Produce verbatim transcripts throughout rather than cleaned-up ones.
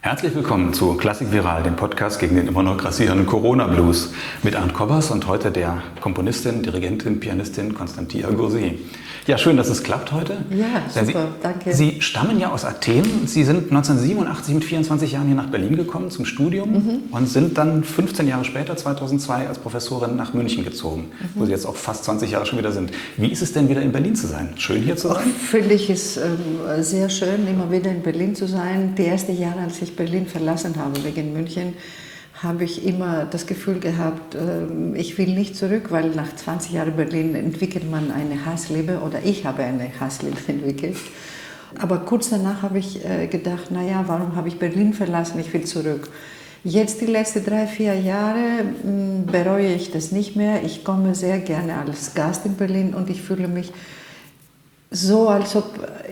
Herzlich willkommen zu Klassik Viral, dem Podcast gegen den immer noch grassierenden Corona-Blues mit Arndt Kobbers und heute der Komponistin, Dirigentin, Pianistin Constantia Gursi. Ja, schön, dass es klappt heute. Ja, super, Sie, danke. Sie stammen ja aus Athen. Sie sind neunzehnhundertsiebenundachtzig mit vierundzwanzig Jahren hier nach Berlin gekommen zum Studium mhm. und sind dann fünfzehn Jahre später, zweitausendzwei, als Professorin nach München gezogen, mhm. wo Sie jetzt auch fast zwanzig Jahre schon wieder sind. Wie ist es denn, wieder in Berlin zu sein? Schön hier zu sein? Finde ich es ähm, sehr schön, immer wieder in Berlin zu sein. Die ersten Jahre, als ich Berlin verlassen habe wegen München, habe ich immer das Gefühl gehabt, äh, ich will nicht zurück, weil nach zwanzig Jahren Berlin entwickelt man eine Hassliebe oder ich habe eine Hassliebe entwickelt. Aber kurz danach habe ich äh, gedacht, naja, warum habe ich Berlin verlassen, ich will zurück. Jetzt die letzten drei, vier Jahre mh, bereue ich das nicht mehr. Ich komme sehr gerne als Gast in Berlin und ich fühle mich so, als ob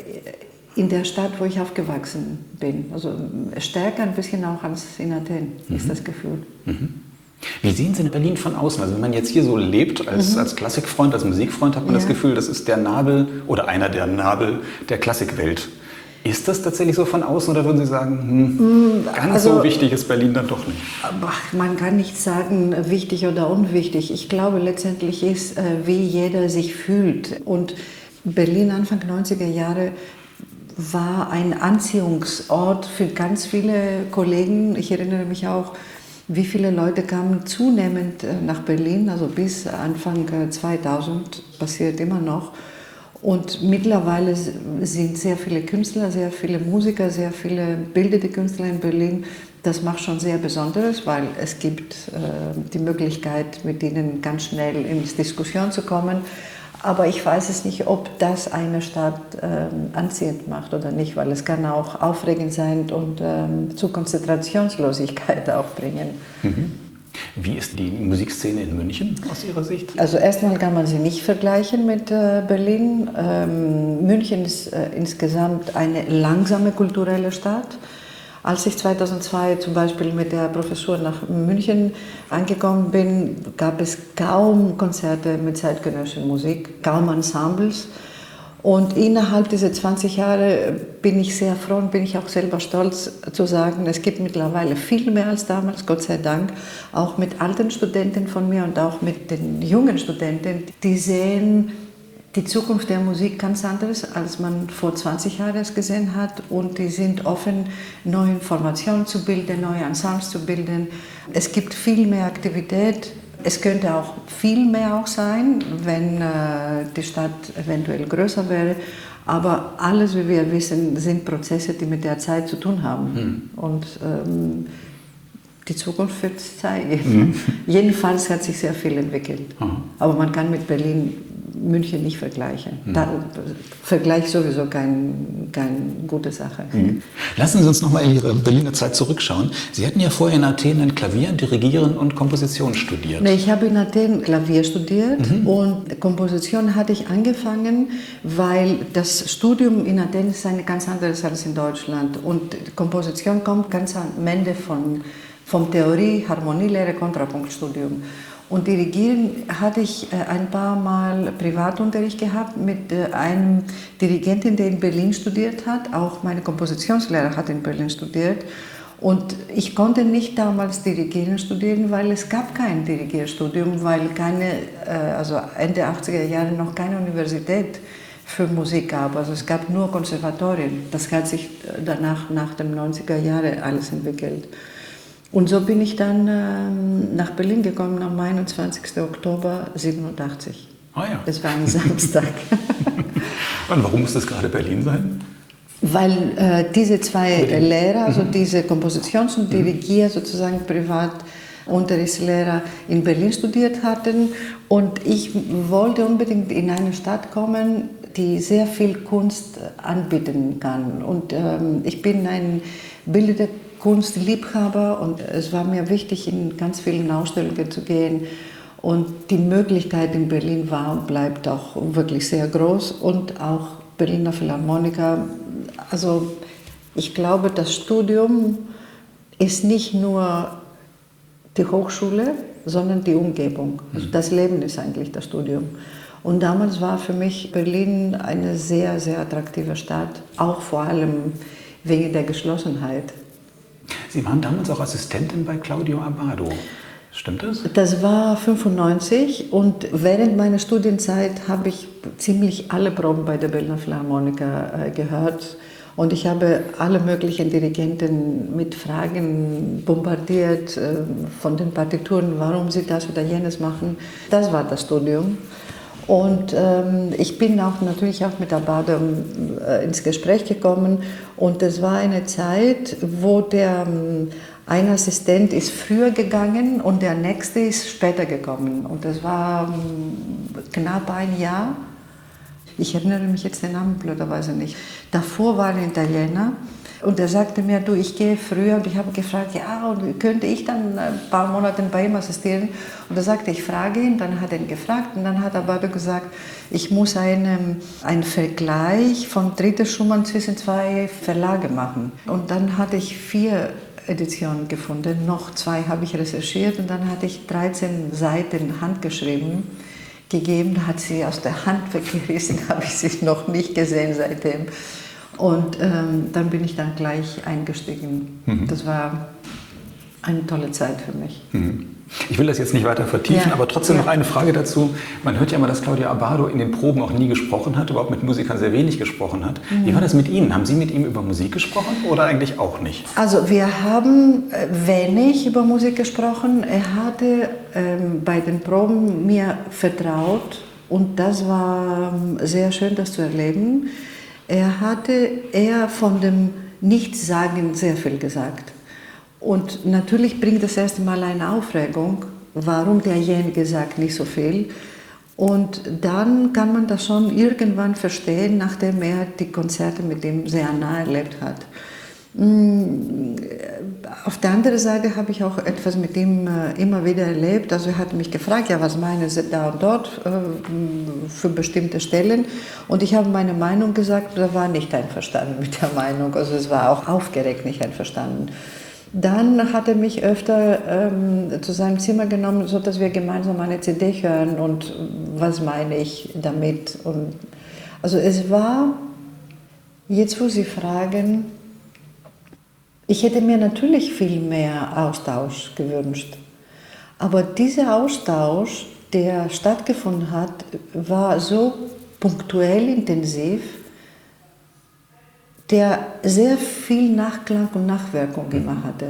in der Stadt, wo ich aufgewachsen bin. Also stärker ein bisschen auch als in Athen, mhm. ist das Gefühl. Mhm. Wie sehen Sie in Berlin von außen? Also wenn man jetzt hier so lebt, als, mhm. als Klassikfreund, als Musikfreund, hat man ja. das Gefühl, das ist der Nabel oder einer der Nabel der Klassikwelt. Ist das tatsächlich so von außen oder würden Sie sagen, hm, ganz also, so wichtig ist Berlin dann doch nicht? Man kann nicht sagen, wichtig oder unwichtig. Ich glaube, letztendlich ist, wie jeder sich fühlt. Und Berlin Anfang neunziger Jahre war ein Anziehungsort für ganz viele Kollegen. Ich erinnere mich auch, wie viele Leute kamen zunehmend nach Berlin, also bis Anfang zweitausend, passiert immer noch. Und mittlerweile sind sehr viele Künstler, sehr viele Musiker, sehr viele bildende Künstler in Berlin. Das macht schon sehr Besonderes, weil es gibt äh, die Möglichkeit, mit ihnen ganz schnell in die Diskussion zu kommen. Aber ich weiß es nicht, ob das eine Stadt ähm, anziehend macht oder nicht, weil es kann auch aufregend sein und ähm, zu Konzentrationslosigkeit auch bringen. Mhm. Wie ist die Musikszene in München aus Ihrer Sicht? Also erstmal kann man sie nicht vergleichen mit äh, Berlin. Ähm, München ist äh, insgesamt eine langsame kulturelle Stadt. Als ich zweitausendzwei zum Beispiel mit der Professur nach München angekommen bin, gab es kaum Konzerte mit zeitgenössischer Musik, kaum Ensembles. Und innerhalb dieser zwanzig Jahre bin ich sehr froh und bin ich auch selber stolz zu sagen, es gibt mittlerweile viel mehr als damals, Gott sei Dank, auch mit alten Studenten von mir und auch mit den jungen Studenten, die sehen die Zukunft der Musik ganz anders, als man vor zwanzig Jahren es gesehen hat. Und die sind offen, neue Informationen zu bilden, neue Ensembles zu bilden. Es gibt viel mehr Aktivität. Es könnte auch viel mehr auch sein, wenn äh, die Stadt eventuell größer wäre. Aber alles, wie wir wissen, sind Prozesse, die mit der Zeit zu tun haben. Mhm. Und ähm, die Zukunft wird es zeigen. Mhm. Jedenfalls hat sich sehr viel entwickelt. Mhm. Aber man kann mit Berlin, München nicht vergleichen. Mhm. Da, Vergleich sowieso keine kein gute Sache. Mhm. Lassen Sie uns noch mal in Ihre Berliner Zeit zurückschauen. Sie hatten ja vorher in Athen ein Klavier, Dirigieren und Komposition studiert. Nee, ich habe in Athen Klavier studiert mhm. und Komposition hatte ich angefangen, weil das Studium in Athen ist eine ganz anderes als in Deutschland. Und Komposition kommt ganz am Ende von, vom Theorie, Harmonielehre, Kontrapunktstudium. Und Dirigieren hatte ich ein paar Mal Privatunterricht gehabt mit einem Dirigenten, der in Berlin studiert hat. Auch meine Kompositionslehrer hat in Berlin studiert. Und ich konnte nicht damals Dirigieren studieren, weil es gab kein Dirigierstudium, weil keine, also Ende achtziger Jahre noch keine Universität für Musik gab. Also es gab nur Konservatorien. Das hat sich danach, nach den neunziger Jahren alles entwickelt. Und so bin ich dann ähm, nach Berlin gekommen am einundzwanzigsten Oktober siebenundachtzig. Ah ja. Das war ein Samstag. Und warum muss das gerade Berlin sein? Weil äh, diese zwei äh, Lehrer, also mhm. diese Kompositions- und Dirigier, sozusagen Privatunterrichtslehrer in Berlin studiert hatten. Und ich wollte unbedingt in eine Stadt kommen, die sehr viel Kunst anbieten kann. Und ähm, ich bin ein bildender Kunstliebhaber und es war mir wichtig, in ganz vielen Ausstellungen zu gehen. Und die Möglichkeit in Berlin war und bleibt auch wirklich sehr groß und auch Berliner Philharmoniker. Also ich glaube, das Studium ist nicht nur die Hochschule, sondern die Umgebung. Also das Leben ist eigentlich das Studium. Und damals war für mich Berlin eine sehr, sehr attraktive Stadt, auch vor allem wegen der Geschlossenheit. Sie waren damals auch Assistentin bei Claudio Abbado. Stimmt das? Das war fünfundneunzig und während meiner Studienzeit habe ich ziemlich alle Proben bei der Berliner Philharmoniker äh, gehört. Und ich habe alle möglichen Dirigenten mit Fragen bombardiert, äh, von den Partituren, warum sie das oder jenes machen. Das war das Studium. Und ähm, ich bin auch natürlich auch mit Abbado äh, ins Gespräch gekommen. Und das war eine Zeit, wo der ähm, ein Assistent ist früher gegangen und der nächste ist später gekommen. Und das war ähm, knapp ein Jahr. Ich erinnere mich jetzt den Namen blöderweise nicht. Davor war ein Italiener und der sagte mir, du, ich gehe früher. Und ich habe gefragt, ja, und könnte ich dann ein paar Monate bei ihm assistieren? Und er sagte, ich frage ihn. Dann hat er ihn gefragt und dann hat Abbado gesagt, ich muss einen, einen Vergleich von dritter Schumann zwischen zwei Verlagen machen. Und dann hatte ich vier Editionen gefunden, noch zwei habe ich recherchiert und dann hatte ich dreizehn Seiten handgeschrieben gegeben, hat sie aus der Hand weggerissen, habe ich sie noch nicht gesehen seitdem. Und ähm, dann bin ich dann gleich eingestiegen. Mhm. Das war eine tolle Zeit für mich. Mhm. Ich will das jetzt nicht weiter vertiefen, ja. aber trotzdem ja. noch eine Frage dazu. Man hört ja immer, dass Claudio Abbado in den Proben auch nie gesprochen hat, überhaupt mit Musikern sehr wenig gesprochen hat. Mhm. Wie war das mit Ihnen? Haben Sie mit ihm über Musik gesprochen oder eigentlich auch nicht? Also wir haben wenig über Musik gesprochen. Er hatte ähm, bei den Proben mir vertraut und das war sehr schön, das zu erleben. Er hatte eher von dem Nichtsagen sehr viel gesagt. Und natürlich bringt das erste Mal eine Aufregung, warum derjenige sagt nicht so viel. Und dann kann man das schon irgendwann verstehen, nachdem er die Konzerte mit ihm sehr nah erlebt hat. Auf der anderen Seite habe ich auch etwas mit ihm immer wieder erlebt. Also er hat mich gefragt, ja, was meinen Sie da und dort für bestimmte Stellen? Und ich habe meine Meinung gesagt, er war nicht einverstanden mit der Meinung. Also es war auch aufgeregt nicht einverstanden. Dann hat er mich öfter ähm, zu seinem Zimmer genommen, sodass wir gemeinsam eine C D hören und was meine ich damit. Und also es war, jetzt wo Sie fragen, ich hätte mir natürlich viel mehr Austausch gewünscht. Aber dieser Austausch, der stattgefunden hat, war so punktuell intensiv, der sehr viel Nachklang und Nachwirkung immer hatte.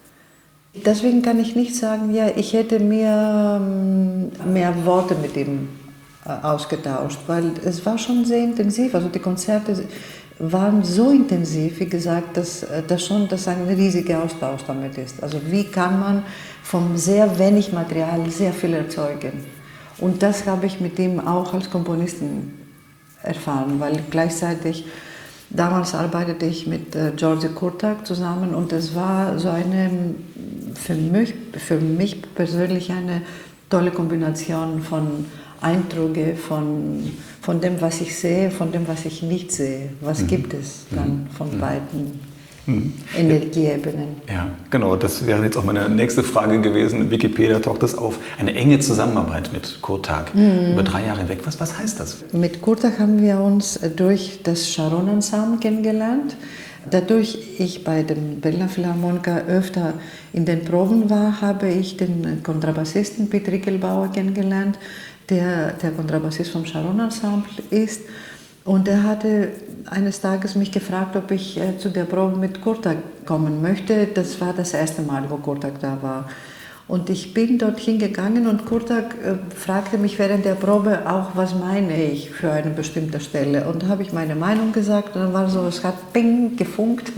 Deswegen kann ich nicht sagen, ja, ich hätte mir mehr Worte mit ihm ausgetauscht, weil es war schon sehr intensiv. Also die Konzerte waren so intensiv, wie gesagt, dass das schon dass ein riesiger Austausch damit ist. Also wie kann man von sehr wenig Material sehr viel erzeugen? Und das habe ich mit ihm auch als Komponisten erfahren, weil gleichzeitig damals arbeitete ich mit äh, György Kurtág zusammen und es war so eine, für mich, für mich persönlich eine tolle Kombination von Eindrücke, von, von dem, was ich sehe, von dem, was ich nicht sehe. Was mhm. gibt es dann von mhm. beiden mhm. Energieebenen? Ja, genau. Das wäre jetzt auch meine nächste Frage gewesen. In Wikipedia taucht das auf. Eine enge Zusammenarbeit mit Kurtág mhm. über drei Jahre hinweg. Was, was heißt das? Mit Kurtág haben wir uns durch das Sharon Ensemble kennengelernt. Dadurch ich bei den Berliner Philharmoniker öfter in den Proben war, habe ich den Kontrabassisten Piet Rickelbauer kennengelernt, der der Kontrabassist vom Sharon Ensemble ist. Und er hatte eines Tages mich gefragt, ob ich äh, zu der Probe mit Kurtág kommen möchte. Das war das erste Mal, wo Kurtág da war. Und ich bin dorthin gegangen und Kurtág äh, fragte mich während der Probe auch, was meine ich für eine bestimmte Stelle. Und da habe ich meine Meinung gesagt und dann war so, es hat ping gefunkt.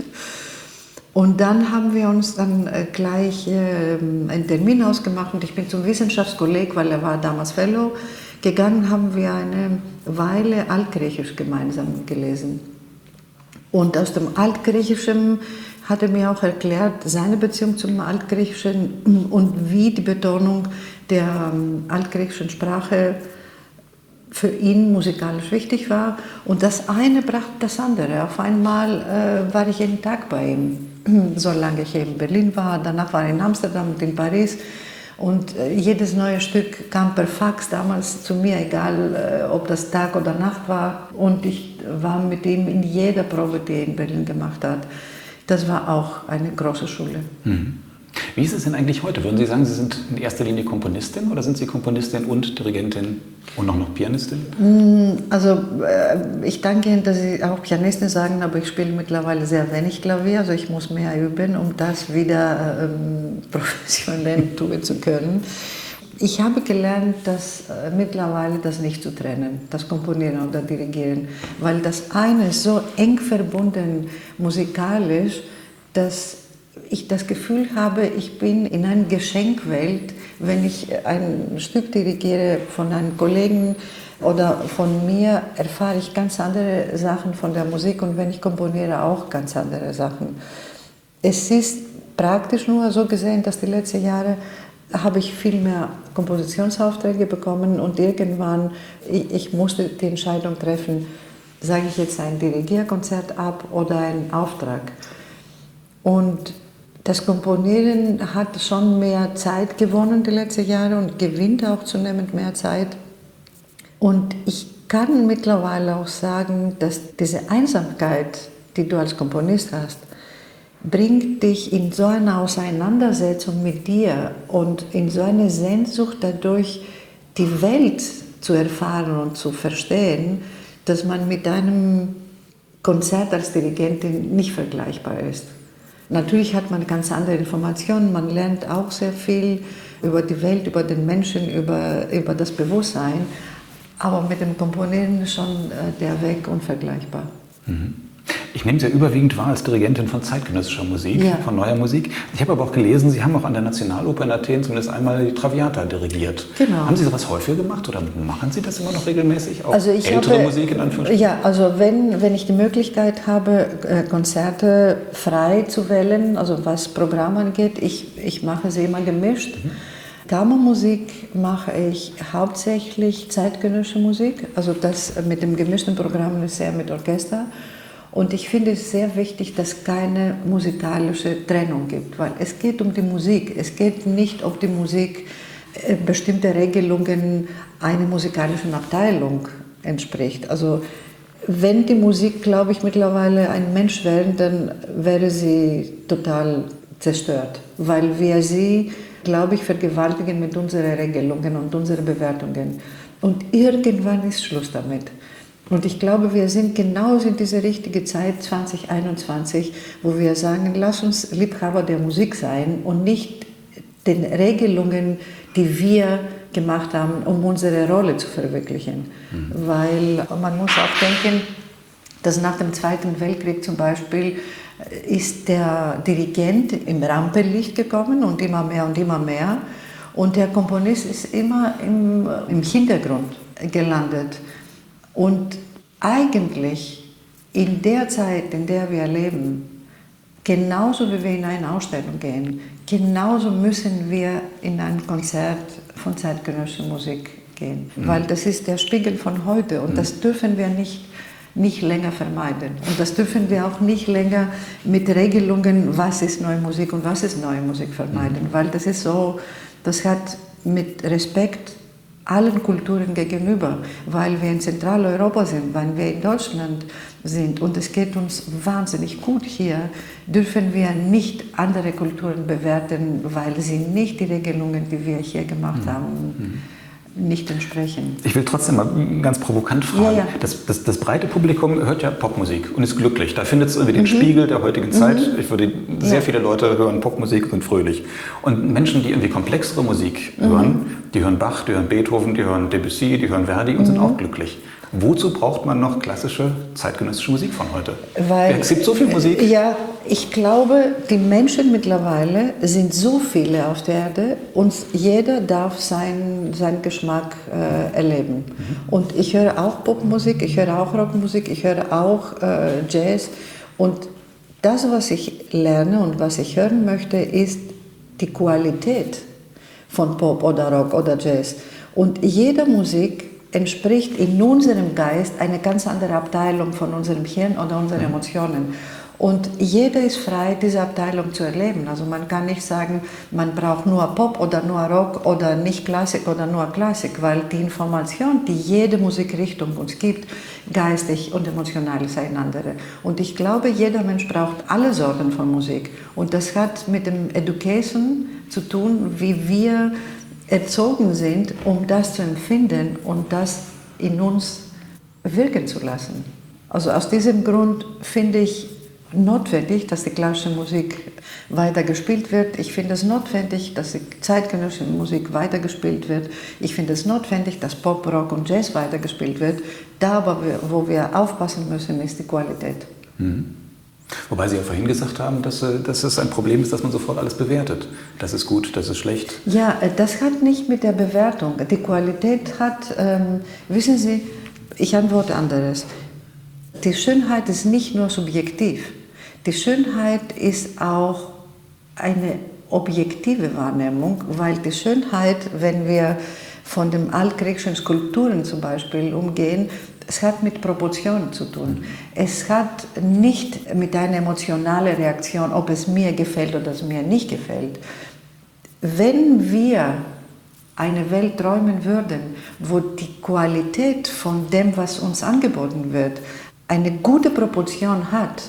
Und dann haben wir uns dann äh, gleich äh, einen Termin ausgemacht und ich bin zum Wissenschaftskolleg, weil er war damals Fellow, gegangen, haben wir eine Weile Altgriechisch gemeinsam gelesen. Und aus dem Altgriechischen hat er mir auch erklärt, seine Beziehung zum Altgriechischen und wie die Betonung der altgriechischen Sprache für ihn musikalisch wichtig war. Und das eine brachte das andere. Auf einmal äh, war ich jeden Tag bei ihm, solange ich in Berlin war. Danach war ich in Amsterdam und in Paris. Und äh, jedes neue Stück kam per Fax damals zu mir, egal äh, ob das Tag oder Nacht war. Und ich war mit ihm in jeder Probe, die er in Berlin gemacht hat. Das war auch eine große Schule. Mhm. Wie ist es denn eigentlich heute? Würden Sie sagen, Sie sind in erster Linie Komponistin oder sind Sie Komponistin und Dirigentin und auch noch Pianistin? Also äh, ich danke Ihnen, dass Sie auch Pianistin sagen, aber ich spiele mittlerweile sehr wenig Klavier, also ich muss mehr üben, um das wieder ähm, professionell tun zu können. Ich habe gelernt, dass äh, mittlerweile das nicht zu trennen, das Komponieren oder Dirigieren, weil das eine ist so eng verbunden musikalisch, dass ich das Gefühl habe, ich bin in einer Geschenkwelt, wenn ich ein Stück dirigiere von einem Kollegen oder von mir, erfahre ich ganz andere Sachen von der Musik und wenn ich komponiere, auch ganz andere Sachen. Es ist praktisch nur so gesehen, dass die letzten Jahre habe ich viel mehr Kompositionsaufträge bekommen und irgendwann, ich, ich musste die Entscheidung treffen, sage ich jetzt ein Dirigierkonzert ab oder einen Auftrag. Und das Komponieren hat schon mehr Zeit gewonnen die letzten Jahre und gewinnt auch zunehmend mehr Zeit. Und ich kann mittlerweile auch sagen, dass diese Einsamkeit, die du als Komponist hast, bringt dich in so eine Auseinandersetzung mit dir und in so eine Sehnsucht dadurch, die Welt zu erfahren und zu verstehen, dass man mit einem Konzert als Dirigentin nicht vergleichbar ist. Natürlich hat man ganz andere Informationen, man lernt auch sehr viel über die Welt, über den Menschen, über, über das Bewusstsein, aber mit dem Komponieren ist schon der Weg unvergleichbar. Mhm. Ich nehme Sie ja überwiegend wahr als Dirigentin von zeitgenössischer Musik, ja. von neuer Musik. Ich habe aber auch gelesen, Sie haben auch an der Nationaloper in Athen zumindest einmal die Traviata dirigiert. Genau. Haben Sie sowas häufiger gemacht oder machen Sie das immer noch regelmäßig? Auch also ich ältere habe, Musik in Anführungsstrichen? Ja, also wenn, wenn ich die Möglichkeit habe, Konzerte frei zu wählen, also was Programm angeht, ich, ich mache sie immer gemischt. Mhm. Kammermusik mache ich hauptsächlich zeitgenössische Musik, also das mit dem gemischten Programm ist sehr mit Orchester. Und ich finde es sehr wichtig, dass es keine musikalische Trennung gibt, weil es geht um die Musik. Es geht nicht, ob die Musik äh, bestimmte Regelungen einer musikalischen Abteilung entspricht. Also wenn die Musik, glaube ich, mittlerweile ein Mensch wäre, dann wäre sie total zerstört, weil wir sie, glaube ich, vergewaltigen mit unseren Regelungen und unseren Bewertungen. Und irgendwann ist Schluss damit. Und ich glaube, wir sind genau in dieser richtigen Zeit, zwanzig einundzwanzig, wo wir sagen, lass uns Liebhaber der Musik sein und nicht den Regelungen, die wir gemacht haben, um unsere Rolle zu verwirklichen. Mhm. Weil man muss auch denken, dass nach dem Zweiten Weltkrieg zum Beispiel ist der Dirigent im Rampenlicht gekommen und immer mehr und immer mehr. Und der Komponist ist immer im, im Hintergrund gelandet. Und eigentlich in der Zeit, in der wir leben, genauso wie wir in eine Ausstellung gehen, genauso müssen wir in ein Konzert von zeitgenössischer Musik gehen. Mhm. Weil das ist der Spiegel von heute und mhm. das dürfen wir nicht, nicht länger vermeiden. Und das dürfen wir auch nicht länger mit Regelungen, was ist neue Musik und was ist neue Musik vermeiden. Mhm. Weil das ist so, das hat mit Respekt allen Kulturen gegenüber, weil wir in Zentraleuropa sind, weil wir in Deutschland sind und es geht uns wahnsinnig gut hier, dürfen wir nicht andere Kulturen bewerten, weil sie nicht die Regelungen, die wir hier gemacht mhm. haben, nicht entsprechen. Ich will trotzdem mal ganz provokant fragen. Ja, ja. Das, das, das breite Publikum hört ja Popmusik und ist glücklich. Da findet es irgendwie den mhm. Spiegel der heutigen Zeit. Mhm. Ich würde, sehr ja. viele Leute hören Popmusik und sind fröhlich. Und Menschen, die irgendwie komplexere Musik mhm. hören, die hören Bach, die hören Beethoven, die hören Debussy, die hören Verdi und mhm. sind auch glücklich. Wozu braucht man noch klassische zeitgenössische Musik von heute? Weil, es gibt so viel Musik. Ja, ich glaube, die Menschen mittlerweile sind so viele auf der Erde und jeder darf seinen, seinen Geschmack äh, erleben. Mhm. Und ich höre auch Popmusik, ich höre auch Rockmusik, ich höre auch äh, Jazz. Und das, was ich lerne und was ich hören möchte, ist die Qualität von Pop oder Rock oder Jazz. Und jede Musik entspricht in unserem Geist eine ganz andere Abteilung von unserem Hirn oder unseren Emotionen. Und jeder ist frei, diese Abteilung zu erleben. Also man kann nicht sagen, man braucht nur Pop oder nur Rock oder nicht Klassik oder nur Klassik, weil die Information, die jede Musikrichtung uns gibt, geistig und emotional ist eine andere. Und ich glaube, jeder Mensch braucht alle Sorten von Musik. Und das hat mit dem Education zu tun, wie wir erzogen sind, um das zu empfinden und das in uns wirken zu lassen. Also aus diesem Grund finde ich notwendig, dass die klassische Musik weiter gespielt wird. Ich finde es notwendig, dass die zeitgenössische Musik weiter gespielt wird. Ich finde es notwendig, dass Pop, Rock und Jazz weiter gespielt wird. Da aber, wo wir aufpassen müssen, ist die Qualität. Mhm. Wobei Sie ja vorhin gesagt haben, dass, dass es ein Problem ist, dass man sofort alles bewertet. Das ist gut, das ist schlecht. Ja, das hat nicht mit der Bewertung. Die Qualität hat, ähm, wissen Sie, ich antworte anderes. Die Schönheit ist nicht nur subjektiv. Die Schönheit ist auch eine objektive Wahrnehmung, weil die Schönheit, wenn wir von den altgriechischen Skulpturen zum Beispiel umgehen, es hat mit Proportionen zu tun. Es hat nicht mit einer emotionalen Reaktion, ob es mir gefällt oder es mir nicht gefällt. Wenn wir eine Welt träumen würden, wo die Qualität von dem, was uns angeboten wird, eine gute Proportion hat,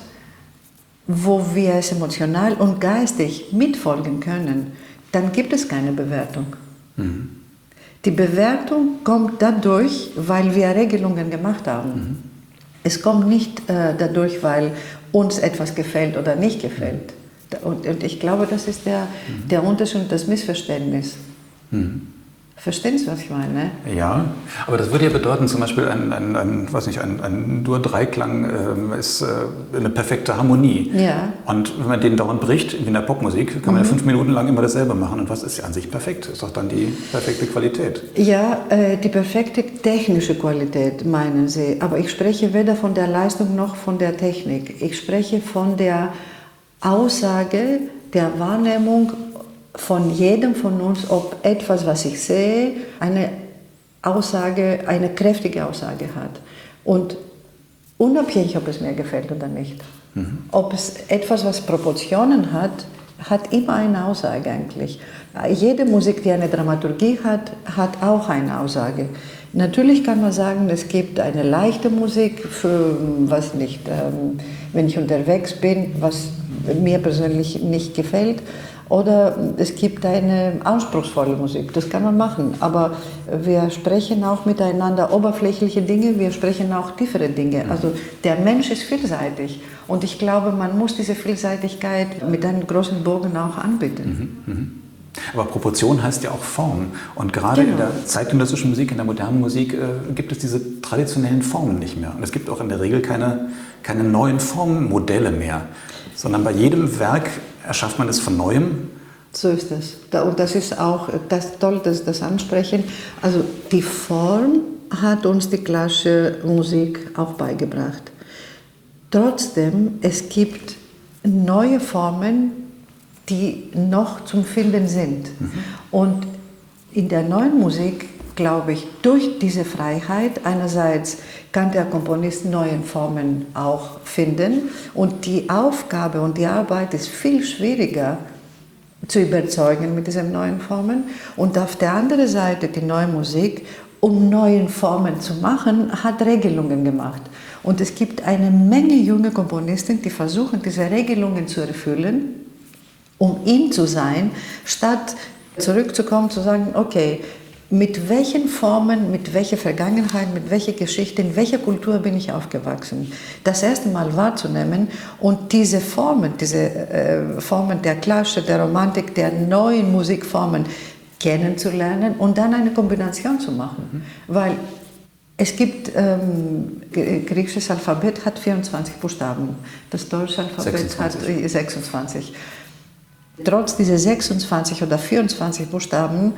wo wir es emotional und geistig mitfolgen können, dann gibt es keine Bewertung. Mhm. Die Bewertung kommt dadurch, weil wir Regelungen gemacht haben. Mhm. Es kommt nicht äh, dadurch, weil uns etwas gefällt oder nicht gefällt. Und, und ich glaube, das ist der, mhm. der Unterschied und das Missverständnis. Mhm. Verstehen Sie, was ich meine? Ja, aber das würde ja bedeuten, zum Beispiel ein, ein, ein, weiß nicht, ein, ein Dur-Dreiklang äh, ist äh, eine perfekte Harmonie. Ja. Und wenn man den dauernd bricht, wie in der Popmusik, kann man mhm. ja fünf Minuten lang immer dasselbe machen. Und was ist ja an sich perfekt? Ist doch dann die perfekte Qualität. Ja, äh, die perfekte technische Qualität, meinen Sie. Aber ich spreche weder von der Leistung noch von der Technik. Ich spreche von der Aussage, der Wahrnehmung von jedem von uns, ob etwas, was ich sehe, eine Aussage, eine kräftige Aussage hat. Und unabhängig, ob es mir gefällt oder nicht. Mhm. Ob es etwas, was Proportionen hat, hat immer eine Aussage eigentlich. Jede Musik, die eine Dramaturgie hat, hat auch eine Aussage. Natürlich kann man sagen, es gibt eine leichte Musik, für was nicht, ähm, wenn ich unterwegs bin, was mir persönlich nicht gefällt. Oder es gibt eine anspruchsvolle Musik, das kann man machen. Aber wir sprechen auch miteinander oberflächliche Dinge, wir sprechen auch tiefere Dinge. Also der Mensch ist vielseitig. Und ich glaube, man muss diese Vielseitigkeit mit einem großen Bogen auch anbieten. Mhm, mh. Aber Proportion heißt ja auch Form. Und gerade genau. in der zeitgenössischen Musik, in der modernen Musik, äh, gibt es diese traditionellen Formen nicht mehr. Und es gibt auch in der Regel keine, keine neuen Formmodelle mehr. Sondern bei jedem Werk erschafft man es von Neuem. So ist es. Und das ist auch das toll, dass Sie das ansprechen. Also die Form hat uns die klassische Musik auch beigebracht. Trotzdem, es gibt neue Formen, die noch zum Finden sind. Mhm. Und in der neuen Musik, glaube ich, durch diese Freiheit, einerseits kann der Komponist neue Formen auch finden und die Aufgabe und die Arbeit ist viel schwieriger zu überzeugen mit diesen neuen Formen. Und auf der anderen Seite die neue Musik, um neue Formen zu machen, hat Regelungen gemacht. Und es gibt eine Menge junge Komponisten, die versuchen, diese Regelungen zu erfüllen, um ihn zu sein, statt zurückzukommen, zu sagen, okay, mit welchen Formen, mit welcher Vergangenheit, mit welcher Geschichte, in welcher Kultur bin ich aufgewachsen? Das erste Mal wahrzunehmen und diese Formen, diese äh, Formen der Klassik, der Romantik, der neuen Musikformen kennenzulernen und dann eine Kombination zu machen. Mhm. Weil es gibt, ähm, griechisches Alphabet hat vierundzwanzig Buchstaben, das deutsche Alphabet sechsundzwanzig. Hat sechsundzwanzig. Trotz dieser sechsundzwanzig oder vierundzwanzig Buchstaben,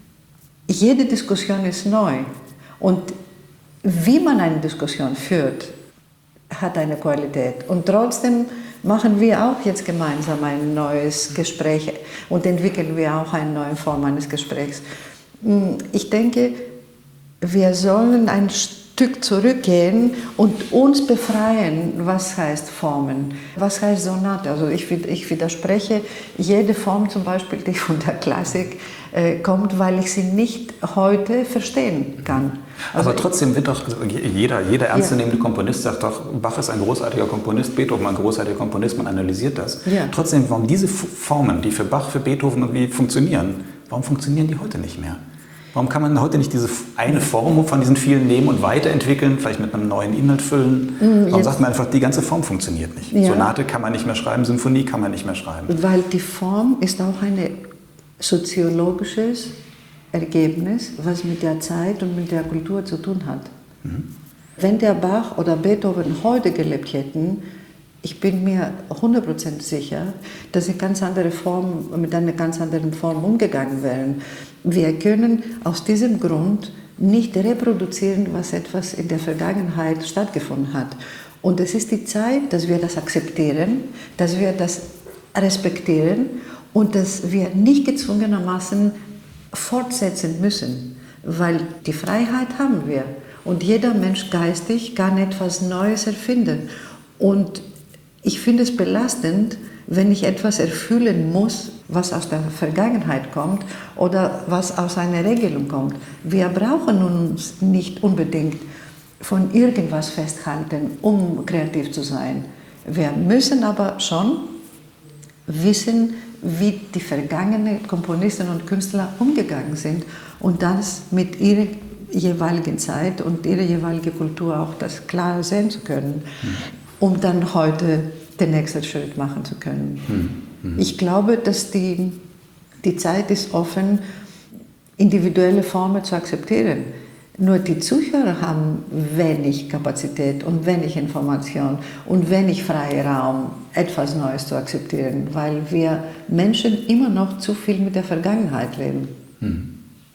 jede Diskussion ist neu und wie man eine Diskussion führt, hat eine Qualität. Und trotzdem machen wir auch jetzt gemeinsam ein neues Gespräch und entwickeln wir auch eine neue Form eines Gesprächs. Ich denke, wir sollen ein Stück Stück zurückgehen und uns befreien, was heißt Formen, was heißt Sonate. Also ich, ich widerspreche jede Form zum Beispiel, die von der Klassik äh, kommt, weil ich sie nicht heute verstehen kann. Also aber trotzdem wird doch jeder, jeder ernstzunehmende ja. Komponist sagt doch, Bach ist ein großartiger Komponist, Beethoven ein großartiger Komponist, man analysiert das. Ja. Trotzdem, warum diese Formen, die für Bach, für Beethoven irgendwie funktionieren, warum funktionieren die heute nicht mehr? Warum kann man heute nicht diese eine Form von diesen vielen nehmen und weiterentwickeln, vielleicht mit einem neuen Inhalt füllen? Warum Jetzt. sagt man einfach, die ganze Form funktioniert nicht? Ja. Sonate kann man nicht mehr schreiben, Symphonie kann man nicht mehr schreiben. Weil die Form ist auch ein soziologisches Ergebnis, was mit der Zeit und mit der Kultur zu tun hat. Mhm. Wenn der Bach oder Beethoven heute gelebt hätten, ich bin mir hundert Prozent sicher, dass sie ganz andere Form, mit einer ganz anderen Form umgegangen wären. Wir können aus diesem Grund nicht reproduzieren, was etwas in der Vergangenheit stattgefunden hat. Und es ist die Zeit, dass wir das akzeptieren, dass wir das respektieren und dass wir nicht gezwungenermaßen fortsetzen müssen, weil die Freiheit haben wir. Und jeder Mensch geistig kann etwas Neues erfinden. Und ich finde es belastend, wenn ich etwas erfüllen muss, was aus der Vergangenheit kommt oder was aus einer Regelung kommt. Wir brauchen uns nicht unbedingt von irgendwas festhalten, um kreativ zu sein. Wir müssen aber schon wissen, wie die vergangenen Komponisten und Künstler umgegangen sind und das mit ihrer jeweiligen Zeit und ihrer jeweiligen Kultur auch das klar sehen zu können, um dann heute den nächsten Schritt machen zu können. Mhm. Ich glaube, dass die, die Zeit ist offen, individuelle Formen zu akzeptieren. Nur die Zuhörer haben wenig Kapazität und wenig Information und wenig freien Raum, etwas Neues zu akzeptieren, weil wir Menschen immer noch zu viel mit der Vergangenheit leben. Mhm.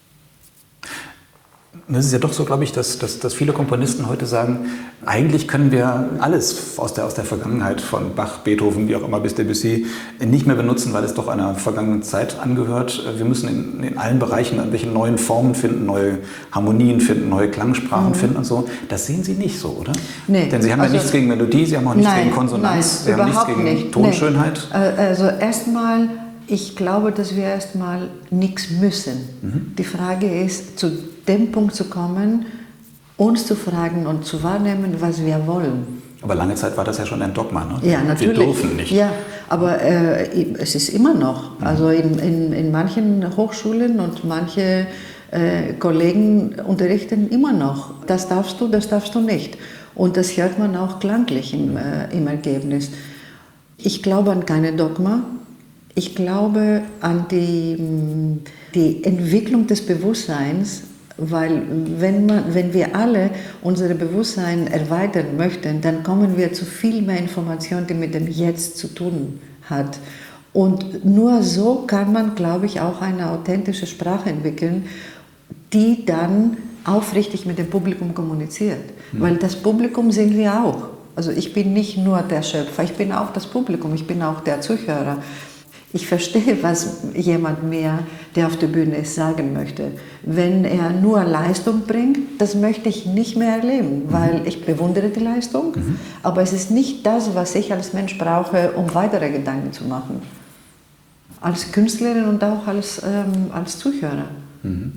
Es ist ja doch so, glaube ich, dass, dass, dass viele Komponisten heute sagen, eigentlich können wir alles aus der, aus der Vergangenheit von Bach, Beethoven, wie auch immer bis Debussy nicht mehr benutzen, weil es doch einer vergangenen Zeit angehört. Wir müssen in, in allen Bereichen irgendwelche neuen Formen finden, neue Harmonien finden, neue Klangsprachen mhm. finden und so. Das sehen Sie nicht so, oder? Nee. Denn Sie haben also, ja nichts gegen Melodie, Sie haben auch nichts nein, gegen Konsonanz, nein, Sie haben nichts gegen nicht. Tonschönheit. Nee. Also erstmal, ich glaube, dass wir erstmal nichts müssen. Mhm. Die Frage ist, zu dem Punkt zu kommen, uns zu fragen und zu wahrnehmen, was wir wollen. Aber lange Zeit war das ja schon ein Dogma, ne? Ja, natürlich. Wir dürfen nicht. Ja, aber äh, es ist immer noch. Mhm. Also in, in, in manchen Hochschulen und manche äh, Kollegen unterrichten immer noch. Das darfst du, das darfst du nicht. Und das hört man auch klanglich im, äh, im Ergebnis. Ich glaube an keine Dogma. Ich glaube an die, die Entwicklung des Bewusstseins. Weil wenn, man, wenn wir alle unser Bewusstsein erweitern möchten, dann kommen wir zu viel mehr Informationen, die mit dem Jetzt zu tun hat. Und nur so kann man, glaube ich, auch eine authentische Sprache entwickeln, die dann aufrichtig mit dem Publikum kommuniziert. Mhm. Weil das Publikum sind wir auch. Also ich bin nicht nur der Schöpfer, ich bin auch das Publikum, ich bin auch der Zuhörer. Ich verstehe, was jemand mir, der auf der Bühne ist, sagen möchte. Wenn er nur Leistung bringt, das möchte ich nicht mehr erleben, weil ich bewundere die Leistung, mhm. aber es ist nicht das, was ich als Mensch brauche, um weitere Gedanken zu machen. Als Künstlerin und auch als, ähm, als Zuhörer. Mhm.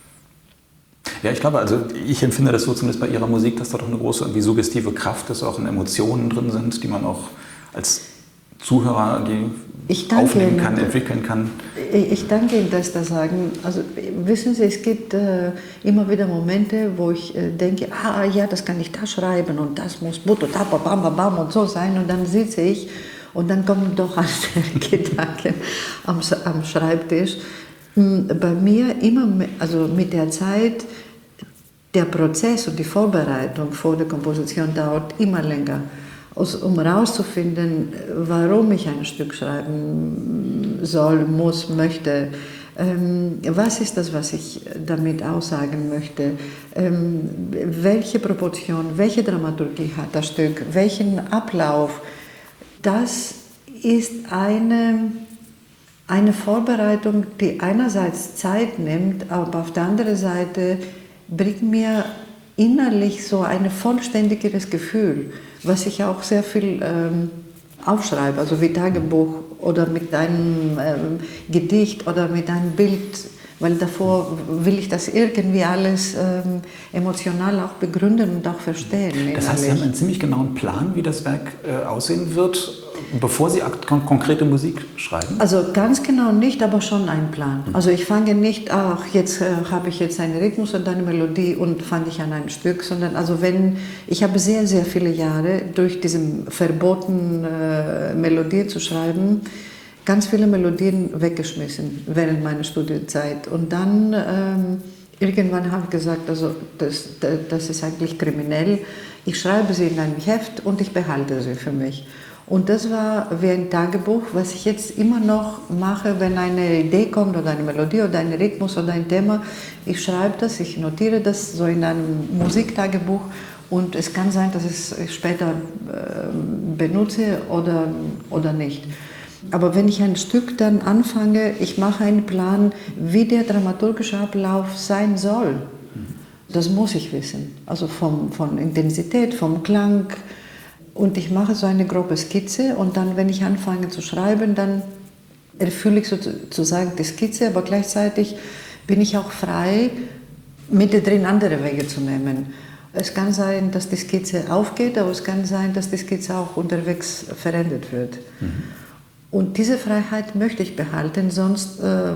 Ja, ich glaube, also ich empfinde das so zumindest bei Ihrer Musik, dass da doch eine große irgendwie suggestive Kraft ist, auch in Emotionen drin sind, die man auch als Zuhörer die aufnehmen kann, Ihnen, entwickeln kann. Ich danke Ihnen, dass Sie das sagen. Also wissen Sie, es gibt äh, immer wieder Momente, wo ich äh, denke, ah ja, das kann ich da schreiben und das muss bam, bam, bam und so sein. Und dann sitze ich und dann kommen doch andere Gedanken am, am Schreibtisch. Bei mir immer, also mit der Zeit, der Prozess und die Vorbereitung vor der Komposition dauert immer länger. Um herauszufinden, warum ich ein Stück schreiben soll, muss, möchte. Ähm, was ist das, was ich damit aussagen möchte? Ähm, welche Proportion, welche Dramaturgie hat das Stück? Welchen Ablauf? Das ist eine, eine Vorbereitung, die einerseits Zeit nimmt, aber auf der anderen Seite bringt mir innerlich so ein vollständigeres Gefühl, was ich auch sehr viel ähm, aufschreibe, also wie Tagebuch oder mit einem ähm, Gedicht oder mit einem Bild, weil davor will ich das irgendwie alles ähm, emotional auch begründen und auch verstehen. Das heißt, Sie haben einen ziemlich genauen Plan, wie das Werk äh, aussehen wird, bevor Sie kon konkrete Musik schreiben? Also ganz genau nicht, aber schon einen Plan. Also ich fange nicht, ach, jetzt äh, habe ich jetzt einen Rhythmus und eine Melodie und fange ich an ein Stück, sondern also wenn, ich habe sehr, sehr viele Jahre durch diesen Verboten, äh, Melodie zu schreiben, ganz viele Melodien weggeschmissen während meiner Studienzeit. Und dann ähm, irgendwann habe ich gesagt, also das, das ist eigentlich kriminell. Ich schreibe sie in ein Heft und ich behalte sie für mich. Und das war wie ein Tagebuch, was ich jetzt immer noch mache, wenn eine Idee kommt oder eine Melodie oder ein Rhythmus oder ein Thema. Ich schreibe das, ich notiere das so in einem Musiktagebuch und es kann sein, dass ich es später äh, benutze oder, oder nicht. Aber wenn ich ein Stück dann anfange, ich mache einen Plan, wie der dramaturgische Ablauf sein soll. Das muss ich wissen. Also vom, von Intensität, vom Klang. Und ich mache so eine grobe Skizze und dann, wenn ich anfange zu schreiben, dann erfülle ich sozusagen die Skizze, aber gleichzeitig bin ich auch frei, mittendrin andere Wege zu nehmen. Es kann sein, dass die Skizze aufgeht, aber es kann sein, dass die Skizze auch unterwegs verändert wird. Mhm. Und diese Freiheit möchte ich behalten, sonst,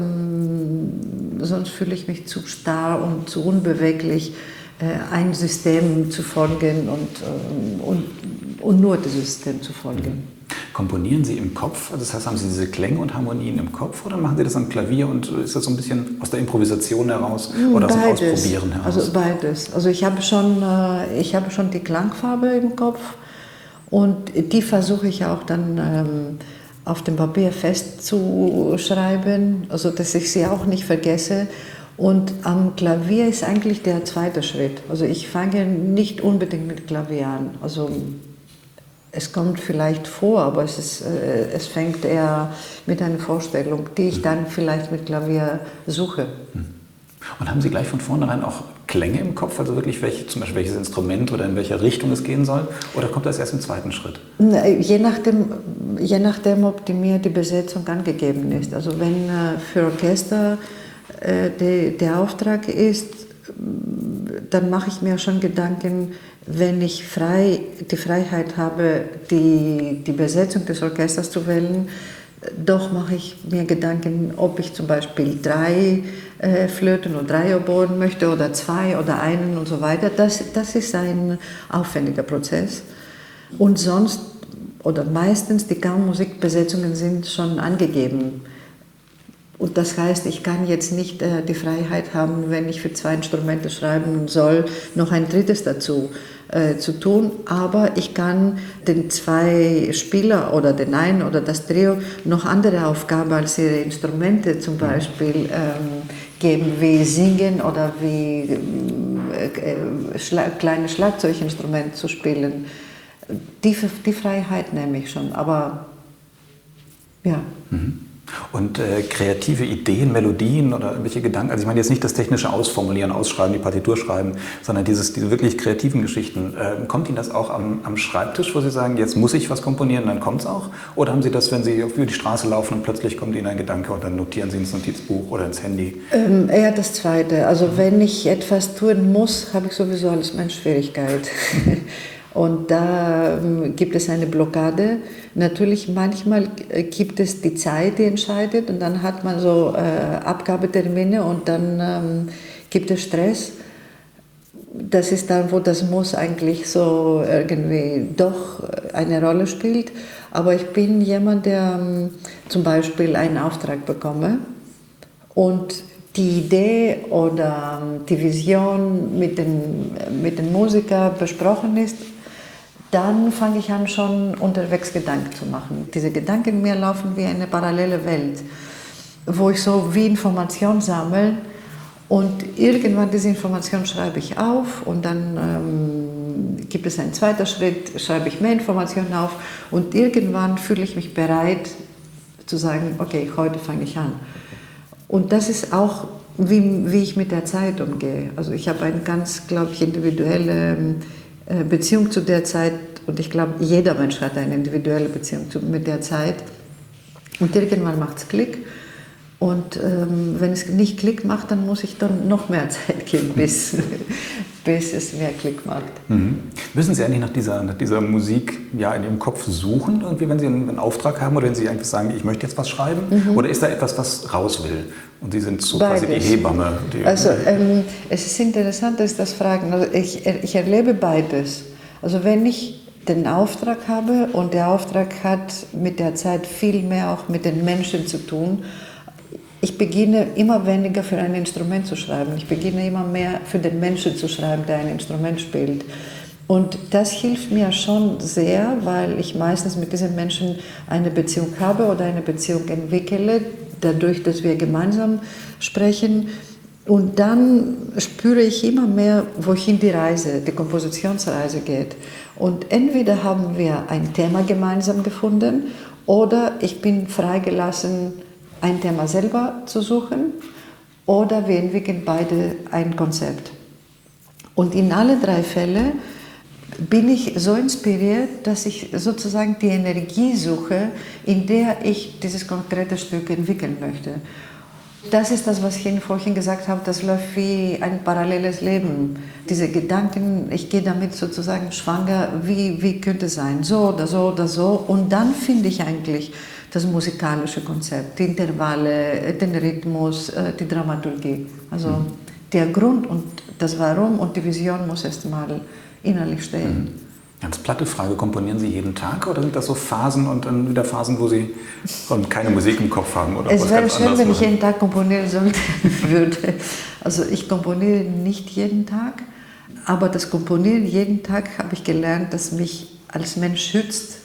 ähm, sonst fühle ich mich zu starr und zu unbeweglich, äh, ein System zu folgen und, ähm, und, und nur diesem System zu folgen. Komponieren Sie im Kopf? Also das heißt, haben Sie diese Klänge und Harmonien im Kopf oder machen Sie das am Klavier und ist das so ein bisschen aus der Improvisation heraus oder aus dem Ausprobieren heraus? Also beides. Also ich habe schon, äh, ich habe schon die Klangfarbe im Kopf und die versuche ich auch dann ähm, auf dem Papier festzuschreiben, also dass ich sie auch nicht vergesse. Und am Klavier ist eigentlich der zweite Schritt. Also ich fange nicht unbedingt mit Klavier an. Also es kommt vielleicht vor, aber es, ist, äh, es fängt eher mit einer Vorstellung, die ich dann vielleicht mit Klavier suche. Und haben Sie gleich von vornherein auch Klänge im Kopf, also wirklich welche, zum Beispiel welches Instrument oder in welcher Richtung es gehen soll? Oder kommt das erst im zweiten Schritt? Je nachdem, je nachdem ob die mir die Besetzung angegeben ist. Also wenn äh, für Orchester äh, die, der Auftrag ist, dann mache ich mir schon Gedanken, wenn ich frei, die Freiheit habe, die, die Besetzung des Orchesters zu wählen, doch mache ich mir Gedanken, ob ich zum Beispiel drei äh, Flöten oder drei Oboen möchte oder zwei oder einen und so weiter. Das, das ist ein aufwendiger Prozess. Und sonst, oder meistens, die Kammermusikbesetzungen sind schon angegeben. Und das heißt, ich kann jetzt nicht äh, die Freiheit haben, wenn ich für zwei Instrumente schreiben soll, noch ein drittes dazu äh, zu tun. Aber ich kann den zwei Spieler oder den einen oder das Trio noch andere Aufgaben als ihre Instrumente zum Beispiel ähm, geben, wie Singen oder wie äh, Schla kleine Schlagzeuginstrumente zu spielen. Die, die Freiheit nehme ich schon, aber ja. Mhm. Und äh, kreative Ideen, Melodien oder irgendwelche Gedanken, also ich meine jetzt nicht das technische Ausformulieren, Ausschreiben, die Partitur schreiben, sondern dieses, diese wirklich kreativen Geschichten. Äh, kommt Ihnen das auch am, am Schreibtisch, wo Sie sagen, jetzt muss ich was komponieren, dann kommt es auch? Oder haben Sie das, wenn Sie über die Straße laufen und plötzlich kommt Ihnen ein Gedanke und dann notieren Sie ins Notizbuch oder ins Handy? Ähm, eher das Zweite. Also wenn ich etwas tun muss, habe ich sowieso als Mensch Schwierigkeit. Und da ähm, gibt es eine Blockade. Natürlich, manchmal gibt es die Zeit, die entscheidet, und dann hat man so äh, Abgabetermine und dann ähm, gibt es Stress. Das ist dann, wo das Muss eigentlich so irgendwie doch eine Rolle spielt. Aber ich bin jemand, der ähm, zum Beispiel einen Auftrag bekomme und die Idee oder die Vision mit dem, mit dem Musiker besprochen ist, dann fange ich an, schon unterwegs Gedanken zu machen. Diese Gedanken in mir laufen wie eine parallele Welt, wo ich so wie Information sammle und irgendwann diese Information schreibe ich auf und dann ähm, gibt es einen zweiten Schritt, schreibe ich mehr Informationen auf und irgendwann fühle ich mich bereit zu sagen, okay, heute fange ich an. Und das ist auch wie, wie ich mit der Zeit umgehe. Also ich habe eine ganz, glaube ich, individuelle äh, Beziehung zu der Zeit und ich glaube, jeder Mensch hat eine individuelle Beziehung zu, mit der Zeit. Und irgendwann macht es Klick. Und ähm, wenn es nicht Klick macht, dann muss ich dann noch mehr Zeit geben, bis, bis es mehr Klick macht. Mhm. Müssen Sie eigentlich nach dieser, nach dieser Musik ja in Ihrem Kopf suchen, irgendwie, wenn Sie einen, einen Auftrag haben oder wenn Sie einfach sagen, ich möchte jetzt was schreiben? Mhm. Oder ist da etwas, was raus will? Und Sie sind so Beides. Quasi die Hebamme. Die also ähm, es ist interessant, dass das Fragen. Also ich, ich erlebe beides. Also wenn ich den Auftrag habe und der Auftrag hat mit der Zeit viel mehr auch mit den Menschen zu tun. Ich beginne immer weniger für ein Instrument zu schreiben. Ich beginne immer mehr für den Menschen zu schreiben, der ein Instrument spielt. Und das hilft mir schon sehr, weil ich meistens mit diesen Menschen eine Beziehung habe oder eine Beziehung entwickle, dadurch, dass wir gemeinsam sprechen. Und dann spüre ich immer mehr, wohin die Reise, die Kompositionsreise geht. Und entweder haben wir ein Thema gemeinsam gefunden oder ich bin freigelassen, ein Thema selber zu suchen, oder wir entwickeln beide ein Konzept. Und in alle drei Fälle bin ich so inspiriert, dass ich sozusagen die Energie suche, in der ich dieses konkrete Stück entwickeln möchte. Das ist das, was ich vorhin gesagt habe, das läuft wie ein paralleles Leben. Diese Gedanken, ich gehe damit sozusagen schwanger, wie, wie könnte es sein, so oder so oder so. Und dann finde ich eigentlich das musikalische Konzept, die Intervalle, den Rhythmus, die Dramaturgie. Also mhm. der Grund und das Warum und die Vision muss erst mal innerlich stehen. Mhm. Ganz platte Frage, komponieren Sie jeden Tag oder sind das so Phasen und dann wieder Phasen, wo Sie keine Musik im Kopf haben? Oder es wäre schön, wenn ich jeden Tag komponieren sollte, würde. Also ich komponiere nicht jeden Tag, aber das Komponieren jeden Tag habe ich gelernt, dass mich als Mensch schützt,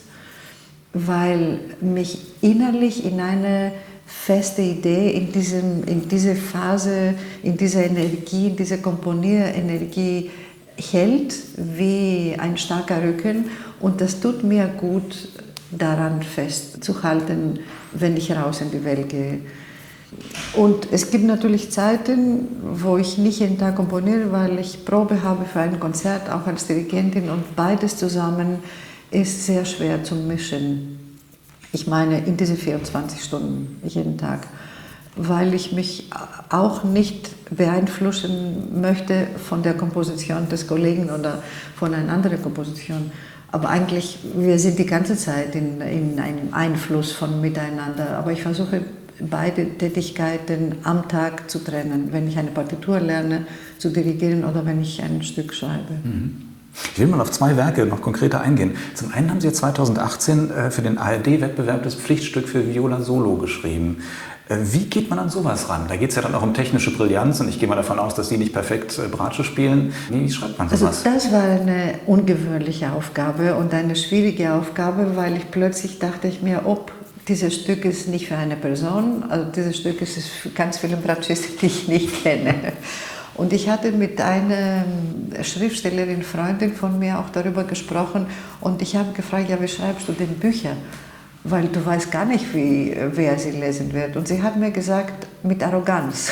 weil mich innerlich in eine feste Idee, in, diesem, in diese Phase, in dieser Energie, in diese Komponierenergie hält wie ein starker Rücken, und das tut mir gut, daran festzuhalten, wenn ich raus in die Welt gehe. Und es gibt natürlich Zeiten, wo ich nicht jeden Tag komponiere, weil ich Probe habe für ein Konzert, auch als Dirigentin, und beides zusammen ist sehr schwer zu mischen. Ich meine, in diese vierundzwanzig Stunden jeden Tag, weil ich mich auch nicht beeinflussen möchte von der Komposition des Kollegen oder von einer anderen Komposition. Aber eigentlich, wir sind die ganze Zeit in, in einem Einfluss von miteinander. Aber ich versuche, beide Tätigkeiten am Tag zu trennen, wenn ich eine Partitur lerne, zu dirigieren oder wenn ich ein Stück schreibe. Mhm. Ich will mal auf zwei Werke noch konkreter eingehen. Zum einen haben Sie zweitausendachtzehn für den A R D-Wettbewerb das Pflichtstück für Viola Solo geschrieben. Wie geht man an sowas ran? Da geht es ja dann auch um technische Brillanz und ich gehe mal davon aus, dass Sie nicht perfekt Bratsche spielen. Wie schreibt man sowas? Also das war eine ungewöhnliche Aufgabe und eine schwierige Aufgabe, weil ich plötzlich dachte ich mir, ob dieses Stück ist nicht für eine Person, also dieses Stück ist für ganz viele Bratschisten, die ich nicht kenne. Und ich hatte mit einer Schriftstellerin, Freundin von mir auch darüber gesprochen und ich habe gefragt, ja, wie schreibst du denn Bücher? Weil du weißt gar nicht, wie, wer sie lesen wird. Und sie hat mir gesagt, mit Arroganz.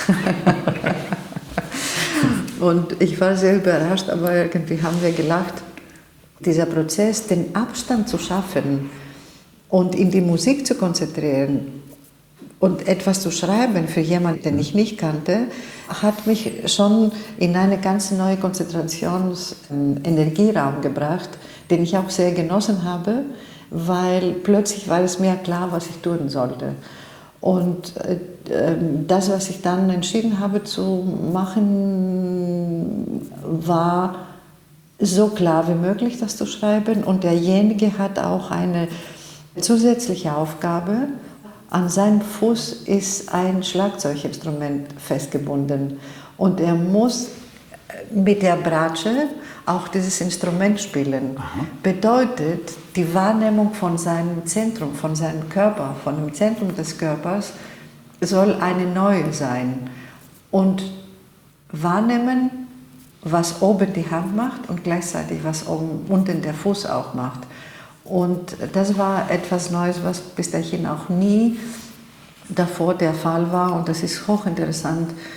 Und ich war sehr überrascht, aber irgendwie haben wir gelacht. Dieser Prozess, den Abstand zu schaffen und in die Musik zu konzentrieren und etwas zu schreiben für jemanden, den ich nicht kannte, hat mich schon in einen ganz neuen Konzentrations-Energieraum gebracht, den ich auch sehr genossen habe, weil plötzlich war es mir klar, was ich tun sollte. Und äh, das, was ich dann entschieden habe zu machen, war so klar wie möglich, das zu schreiben. Und derjenige hat auch eine zusätzliche Aufgabe. An seinem Fuß ist ein Schlagzeuginstrument festgebunden und er muss mit der Bratsche auch dieses Instrument spielen. Aha. Bedeutet, die Wahrnehmung von seinem Zentrum, von seinem Körper, von dem Zentrum des Körpers soll eine neue sein. Und wahrnehmen, was oben die Hand macht und gleichzeitig was oben, unten der Fuß auch macht. Und das war etwas Neues, was bis dahin auch nie davor der Fall war. Und das ist hochinteressant,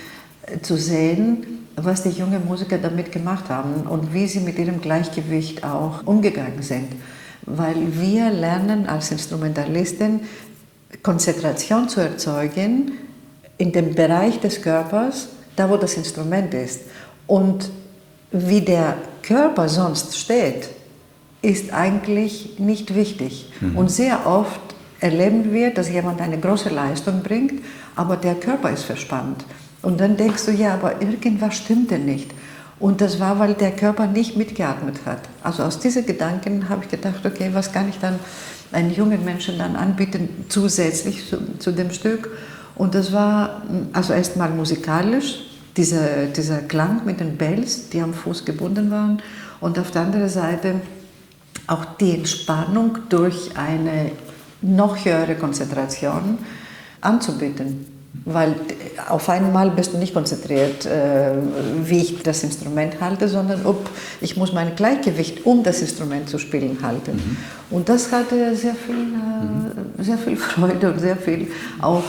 zu sehen, was die jungen Musiker damit gemacht haben und wie sie mit ihrem Gleichgewicht auch umgegangen sind. Weil wir lernen als Instrumentalisten, Konzentration zu erzeugen in dem Bereich des Körpers, da wo das Instrument ist. Und wie der Körper sonst steht, ist eigentlich nicht wichtig. Mhm. Und sehr oft erleben wir, dass jemand eine große Leistung bringt, aber der Körper ist verspannt. Und dann denkst du, ja, aber irgendwas stimmt denn nicht. Und das war, weil der Körper nicht mitgeatmet hat. Also aus diesen Gedanken habe ich gedacht, okay, was kann ich dann einen jungen Menschen dann anbieten, zusätzlich zu, zu dem Stück. Und das war also erstmal musikalisch, dieser, dieser Klang mit den Bells, die am Fuß gebunden waren. Und auf der anderen Seite auch die Entspannung durch eine noch höhere Konzentration anzubieten. Weil auf einmal bist du nicht konzentriert, äh, wie ich das Instrument halte, sondern ob ich muss mein Gleichgewicht, um das Instrument zu spielen, halten. Mhm. Und das hatte sehr viel, äh, mhm. sehr viel Freude und sehr viel auch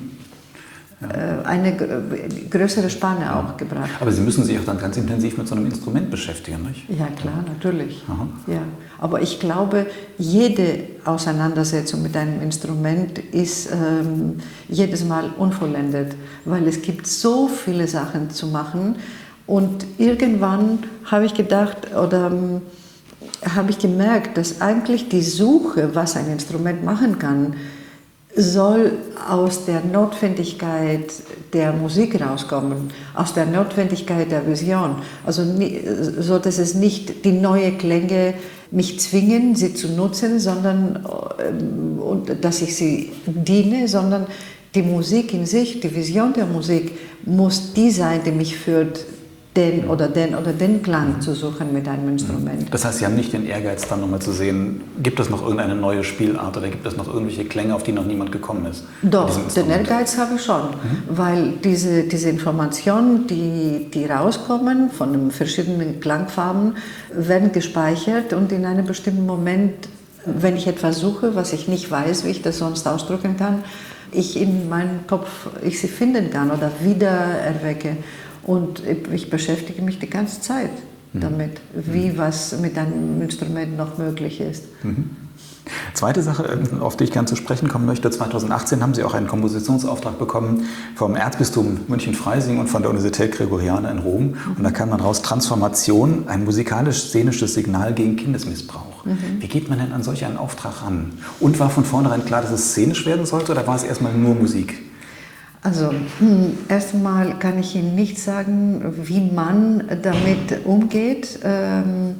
ja. äh, eine größere Spanne auch gebracht. Aber Sie müssen sich auch dann ganz intensiv mit so einem Instrument beschäftigen, nicht? Ja, klar, natürlich. Ja. Aber ich glaube, jede Auseinandersetzung mit einem Instrument ist ähm, jedes Mal unvollendet, weil es gibt so viele Sachen zu machen. Und irgendwann habe ich gedacht oder ähm, habe ich gemerkt, dass eigentlich die Suche, was ein Instrument machen kann, soll aus der Notwendigkeit der Musik rauskommen, aus der Notwendigkeit der Vision. Also so, dass es nicht die neuen Klänge mich zwingen, sie zu nutzen, sondern ähm, und dass ich sie diene, sondern die Musik in sich, die Vision der Musik muss die sein, die mich führt, den oder den oder den Klang zu suchen mit einem Instrument. Das heißt, Sie haben nicht den Ehrgeiz, dann nochmal zu sehen, gibt es noch irgendeine neue Spielart oder gibt es noch irgendwelche Klänge, auf die noch niemand gekommen ist? Doch, den Ehrgeiz habe ich schon, mhm. weil diese, diese Informationen, die, die rauskommen von den verschiedenen Klangfarben, werden gespeichert und in einem bestimmten Moment, wenn ich etwas suche, was ich nicht weiß, wie ich das sonst ausdrücken kann, ich in meinem Kopf ich sie finden kann oder wieder erwecke. Und ich beschäftige mich die ganze Zeit damit, wie was mit einem Instrument noch möglich ist. Mhm. Zweite Sache, auf die ich gerne zu sprechen kommen möchte. zweitausendachtzehn haben Sie auch einen Kompositionsauftrag bekommen vom Erzbistum München-Freising und von der Universität Gregoriana in Rom. Und da kam dann raus Transformation, ein musikalisch-szenisches Signal gegen Kindesmissbrauch. Mhm. Wie geht man denn an solch einen Auftrag ran? Und war von vornherein klar, dass es szenisch werden sollte oder war es erstmal nur Musik? Also, hm, erstmal kann ich Ihnen nicht sagen, wie man damit umgeht. Ähm,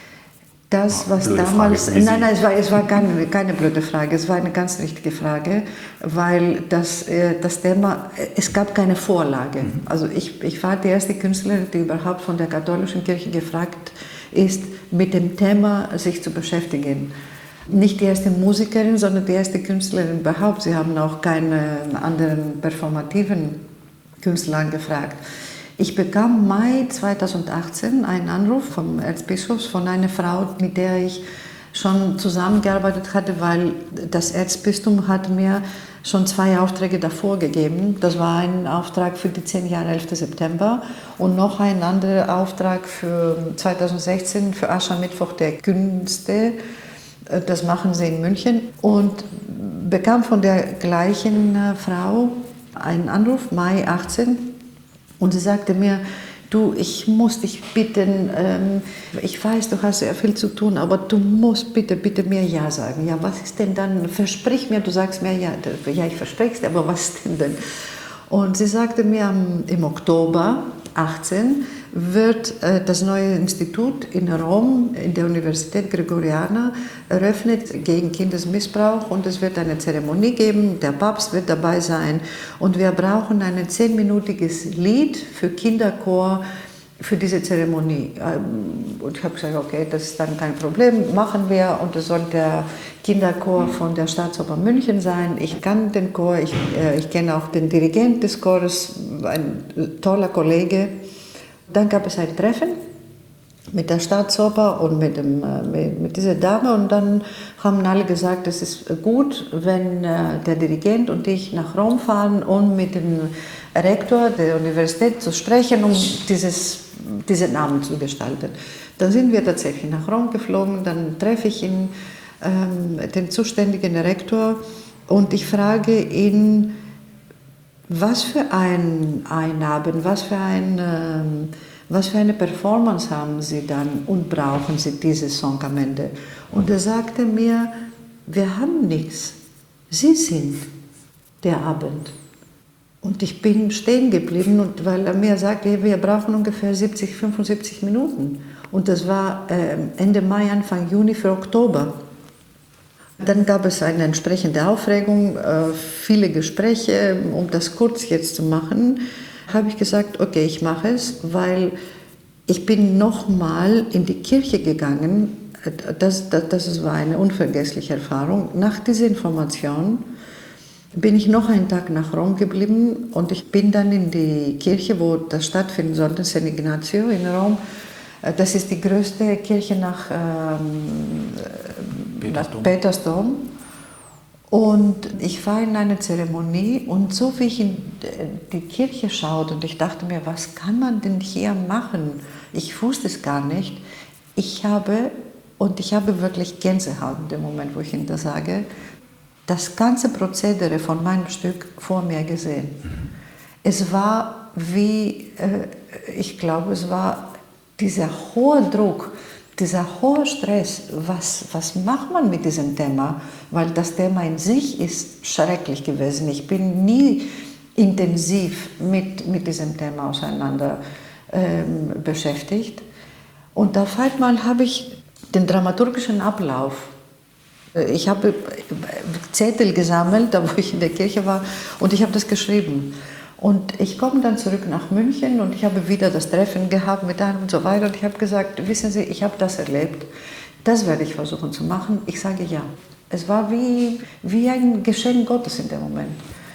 das, was blöde damals. Frage, nein, nein, es war, es war keine, keine blöde Frage, es war eine ganz richtige Frage, weil das, äh, das Thema, es gab keine Vorlage. Mhm. Also, ich, ich war die erste Künstlerin, die überhaupt von der katholischen Kirche gefragt ist, mit dem Thema sich zu beschäftigen. Nicht die erste Musikerin, sondern die erste Künstlerin überhaupt. Sie haben auch keine anderen performativen Künstler angefragt. Ich bekam Mai zweitausendachtzehn einen Anruf vom Erzbischof von einer Frau, mit der ich schon zusammengearbeitet hatte, weil das Erzbistum hat mir schon zwei Aufträge davor gegeben. Das war ein Auftrag für die zehn Jahre elften September und noch ein anderer Auftrag für zweitausendsechzehn für Aschermittwoch der Künste. Das machen sie in München und bekam von der gleichen Frau einen Anruf, Mai achtzehn, und sie sagte mir, du, ich muss dich bitten, ähm, ich weiß, du hast sehr viel zu tun, aber du musst bitte, bitte mir Ja sagen. Ja, was ist denn dann, versprich mir, du sagst mir Ja, ja, ich verspreche es dir, aber was ist denn denn? Und sie sagte mir, im Oktober achtzehn wird äh, das neue Institut in Rom, in der Universität Gregoriana, eröffnet gegen Kindesmissbrauch und es wird eine Zeremonie geben, der Papst wird dabei sein und wir brauchen ein zehnminütiges Lied für Kinderchor für diese Zeremonie. Und ich habe gesagt, okay, das ist dann kein Problem, machen wir und es soll der Kinderchor von der Staatsoper München sein. Ich kann den Chor, ich, äh, ich kenne auch den Dirigent des Chores, ein toller Kollege. Dann gab es ein Treffen mit der Staatsoper und mit, dem, mit, mit dieser Dame. Und dann haben alle gesagt, es ist gut, wenn der Dirigent und ich nach Rom fahren, um mit dem Rektor der Universität zu sprechen, um dieses, diesen Namen zu gestalten. Dann sind wir tatsächlich nach Rom geflogen, dann treffe ich ihn, ähm, den zuständigen Rektor, und ich frage ihn, was für ein, ein Abend, was für, ein, ähm, was für eine Performance haben Sie dann und brauchen Sie diesen Song am Ende? Und er sagte mir, wir haben nichts, Sie sind der Abend. Und ich bin stehen geblieben, und weil er mir sagte, wir brauchen ungefähr siebzig, fünfundsiebzig Minuten. Und das war äh, Ende Mai, Anfang Juni für Oktober. Dann gab es eine entsprechende Aufregung, äh, viele Gespräche. Um das kurz jetzt zu machen, habe ich gesagt, okay, ich mache es, weil ich bin nochmal in die Kirche gegangen. Das, das, das war eine unvergessliche Erfahrung. Nach dieser Information bin ich noch einen Tag nach Rom geblieben, und ich bin dann in die Kirche, wo das stattfinden sollte, San Ignazio in Rom. Das ist die größte Kirche nach, ähm, Petersdom. nach Petersdom. Und ich war in einer Zeremonie, und so wie ich in die Kirche schaute, und ich dachte mir, was kann man denn hier machen? Ich wusste es gar nicht. Ich habe, und ich habe wirklich Gänsehaut in dem Moment, wo ich Ihnen das sage, das ganze Prozedere von meinem Stück vor mir gesehen. Mhm. Es war wie, äh, ich glaube, es war dieser hohe Druck, dieser hohe Stress. Was, was macht man mit diesem Thema? Weil das Thema in sich ist schrecklich gewesen. Ich bin nie intensiv mit, mit diesem Thema auseinander ähm, beschäftigt. Und auf einmal habe ich den dramaturgischen Ablauf. Ich habe Zettel gesammelt, da wo ich in der Kirche war, und ich habe das geschrieben. Und ich komme dann zurück nach München, und ich habe wieder das Treffen gehabt mit einem und so weiter. Und ich habe gesagt, wissen Sie, ich habe das erlebt, das werde ich versuchen zu machen. Ich sage ja. Es war wie, wie ein Geschenk Gottes in dem Moment.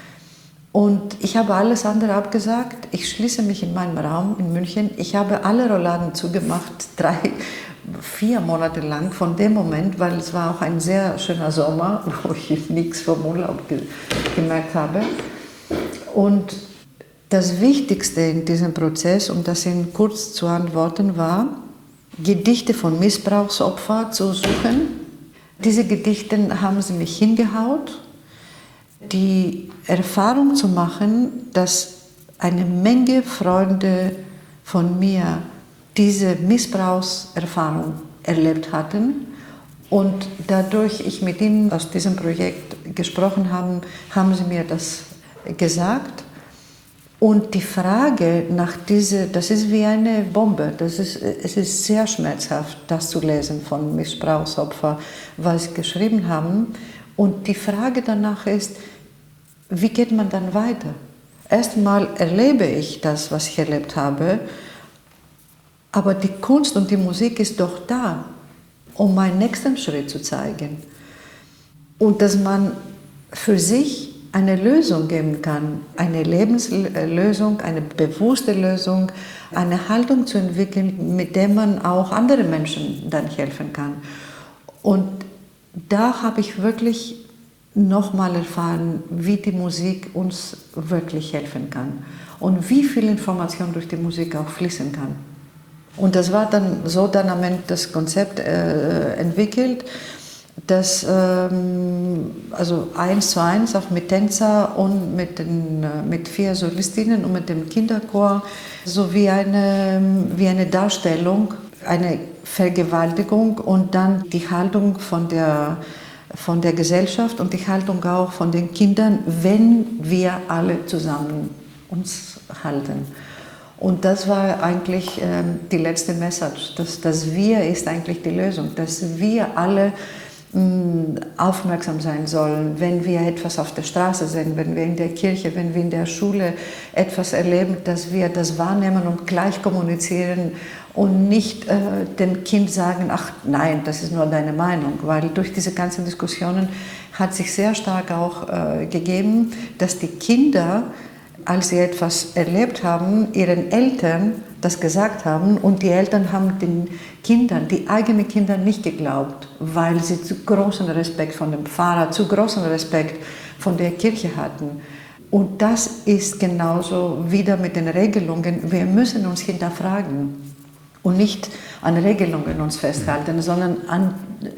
Und ich habe alles andere abgesagt. Ich schließe mich in meinem Raum in München. Ich habe alle Rollladen zugemacht, drei, vier Monate lang von dem Moment, weil es war auch ein sehr schöner Sommer, wo ich nichts vom Urlaub ge gemerkt habe. Und das Wichtigste in diesem Prozess, um das Ihnen kurz zu antworten, war, Gedichte von Missbrauchsopfern zu suchen. Diese Gedichte haben sie mich hingehaut. Die Erfahrung zu machen, dass eine Menge Freunde von mir diese Missbrauchserfahrung erlebt hatten, und dadurch ich mit ihnen aus diesem Projekt gesprochen habe, haben sie mir das gesagt. Und die Frage nach dieser, das ist wie eine Bombe, das ist, es ist sehr schmerzhaft, das zu lesen von Missbrauchsopfern, was sie geschrieben haben. Und die Frage danach ist, wie geht man dann weiter? Erstmal erlebe ich das, was ich erlebt habe, aber die Kunst und die Musik ist doch da, um meinen nächsten Schritt zu zeigen. Und dass man für sich eine Lösung geben kann, eine Lebenslösung, eine bewusste Lösung, eine Haltung zu entwickeln, mit der man auch anderen Menschen dann helfen kann. Und da habe ich wirklich nochmal erfahren, wie die Musik uns wirklich helfen kann und wie viel Information durch die Musik auch fließen kann. Und das war dann so dann am Ende das Konzept äh, entwickelt, das ähm, also eins zu eins auch mit Tänzer und mit, den, mit vier Solistinnen und mit dem Kinderchor, sowie eine, wie eine Darstellung, eine Vergewaltigung und dann die Haltung von der, von der Gesellschaft und die Haltung auch von den Kindern, wenn wir alle zusammen uns halten. Und das war eigentlich äh, die letzte Message, dass das Wir ist eigentlich die Lösung, dass wir alle aufmerksam sein sollen, wenn wir etwas auf der Straße sehen, wenn wir in der Kirche, wenn wir in der Schule etwas erleben, dass wir das wahrnehmen und gleich kommunizieren und nicht äh, dem Kind sagen, ach nein, das ist nur deine Meinung, weil durch diese ganzen Diskussionen hat sich sehr stark auch äh, gegeben, dass die Kinder, als sie etwas erlebt haben, ihren Eltern das gesagt haben und die Eltern haben den Kindern, die eigenen Kinder nicht geglaubt, weil sie zu großen Respekt von dem Pfarrer, zu großen Respekt von der Kirche hatten. Und das ist genauso wieder mit den Regelungen. Wir müssen uns hinterfragen und nicht an Regelungen uns festhalten, sondern an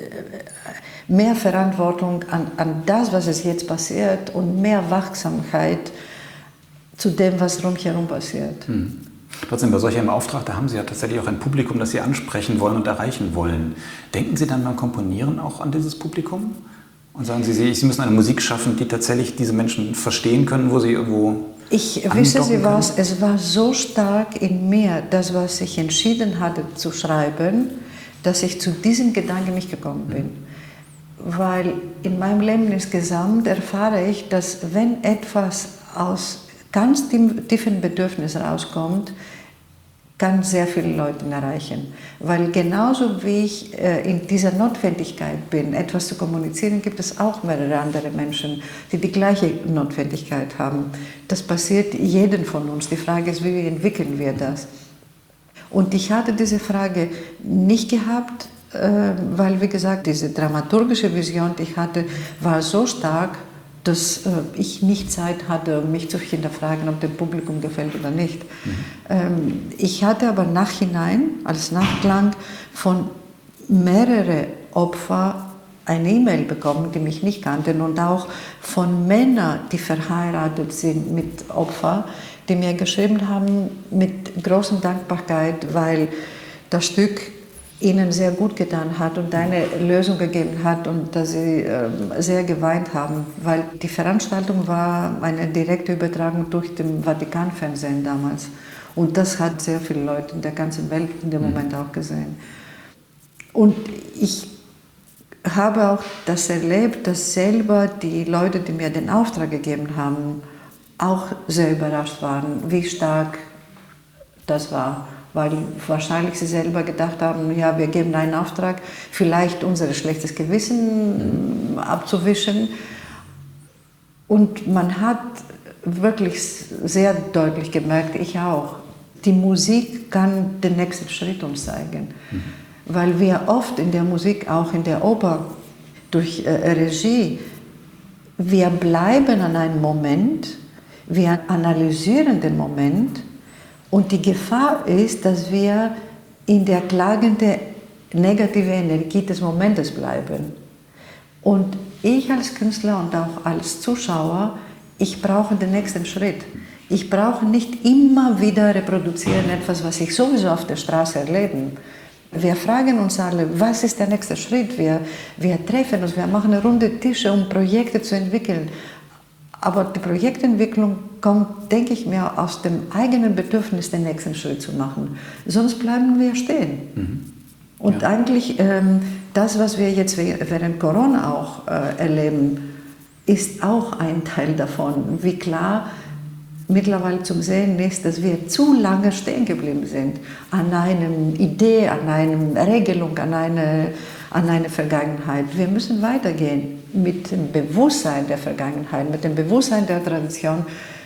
mehr Verantwortung an, an das, was es jetzt passiert und mehr Wachsamkeit zu dem, was rundherum passiert. Hm. Trotzdem, bei solch einem Auftrag, da haben Sie ja tatsächlich auch ein Publikum, das Sie ansprechen wollen und erreichen wollen. Denken Sie dann beim Komponieren auch an dieses Publikum? Und sagen Sie, Sie müssen eine Musik schaffen, die tatsächlich diese Menschen verstehen können, wo sie irgendwo Ich wissen Sie was, es war so stark in mir, das, was ich entschieden hatte zu schreiben, dass ich zu diesem Gedanken nicht gekommen bin. Mhm. Weil in meinem Leben insgesamt erfahre ich, dass wenn etwas aus ganz tiefen Bedürfnissen rauskommt, kann sehr viele Leute erreichen. Weil genauso wie ich äh, in dieser Notwendigkeit bin, etwas zu kommunizieren, gibt es auch mehrere andere Menschen, die die gleiche Notwendigkeit haben. Das passiert jedem von uns. Die Frage ist, wie entwickeln wir das? Und ich hatte diese Frage nicht gehabt, äh, weil, wie gesagt, diese dramaturgische Vision, die ich hatte, war so stark, dass äh, ich nicht Zeit hatte, um mich zu hinterfragen, ob dem Publikum gefällt oder nicht. Mhm. Ähm, ich hatte aber nachhinein, als Nachklang, von mehreren Opfern eine E-Mail bekommen, die mich nicht kannten, und auch von Männern, die verheiratet sind mit Opfern, die mir geschrieben haben mit großer Dankbarkeit, weil das Stück ihnen sehr gut getan hat und eine Lösung gegeben hat und dass sie äh, sehr geweint haben, weil die Veranstaltung war eine direkte Übertragung durch den Vatikanfernsehen damals und das hat sehr viele Leute in der ganzen Welt in dem Moment auch gesehen. Und ich habe auch das erlebt, dass selber die Leute, die mir den Auftrag gegeben haben, auch sehr überrascht waren, wie stark das war. Weil wahrscheinlich sie selber gedacht haben, ja, wir geben einen Auftrag, vielleicht unser schlechtes Gewissen abzuwischen. Und man hat wirklich sehr deutlich gemerkt, ich auch, die Musik kann den nächsten Schritt uns zeigen. Mhm. Weil wir oft in der Musik, auch in der Oper, durch äh, Regie, wir bleiben an einem Moment, wir analysieren den Moment. Und die Gefahr ist, dass wir in der klagenden, negativen Energie des Momentes bleiben. Und ich als Künstler und auch als Zuschauer, ich brauche den nächsten Schritt. Ich brauche nicht immer wieder reproduzieren etwas, was ich sowieso auf der Straße erlebe. Wir fragen uns alle, was ist der nächste Schritt? Wir, wir treffen uns, wir machen runde Tische, um Projekte zu entwickeln. Aber die Projektentwicklung kommt, denke ich mir, aus dem eigenen Bedürfnis, den nächsten Schritt zu machen. Sonst bleiben wir stehen. Mhm. Und ja. eigentlich ähm, das, was wir jetzt während Corona auch äh, erleben, ist auch ein Teil davon. Wie klar mittlerweile zum Sehen ist, dass wir zu lange stehen geblieben sind an einer Idee, an einer Regelung, an einer an eine Vergangenheit. Wir müssen weitergehen mit dem Bewusstsein der Vergangenheit, mit dem Bewusstsein der Tradition.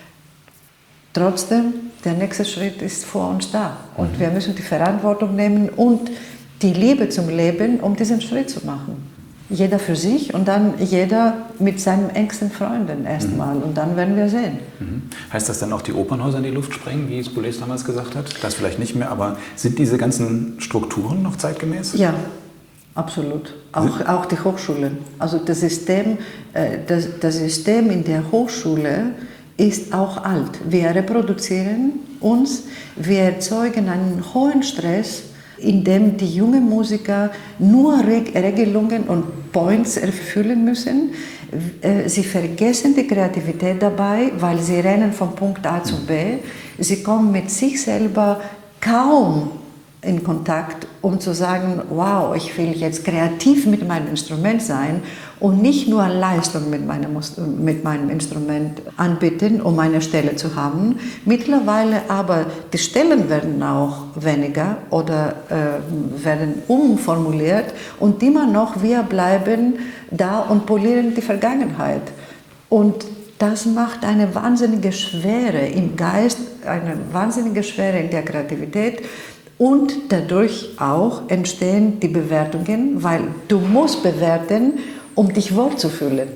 Trotzdem, der nächste Schritt ist vor uns da. Und mhm. wir müssen die Verantwortung nehmen und die Liebe zum Leben, um diesen Schritt zu machen. Jeder für sich und dann jeder mit seinen engsten Freunden erstmal. Mhm. Und dann werden wir sehen. Mhm. Heißt das dann auch die Opernhäuser in die Luft sprengen, wie es Boulez damals gesagt hat? Das vielleicht nicht mehr, aber sind diese ganzen Strukturen noch zeitgemäß? Ja. Absolut. Auch, auch die Hochschulen. Also das System, das, das System in der Hochschule ist auch alt. Wir reproduzieren uns, wir erzeugen einen hohen Stress, in dem die jungen Musiker nur Regelungen und Points erfüllen müssen. Sie vergessen die Kreativität dabei, weil sie rennen von Punkt A zu B. Sie kommen mit sich selber kaum in Kontakt, um zu sagen, wow, ich will jetzt kreativ mit meinem Instrument sein und nicht nur Leistung mit meinem, mit meinem Instrument anbieten, um eine Stelle zu haben. Mittlerweile aber, die Stellen werden auch weniger oder äh, werden umformuliert und immer noch wir bleiben da und polieren die Vergangenheit. Und das macht eine wahnsinnige Schwere im Geist, eine wahnsinnige Schwere in der Kreativität. Und dadurch auch entstehen die Bewertungen, weil du musst bewerten, um dich wohlzufühlen.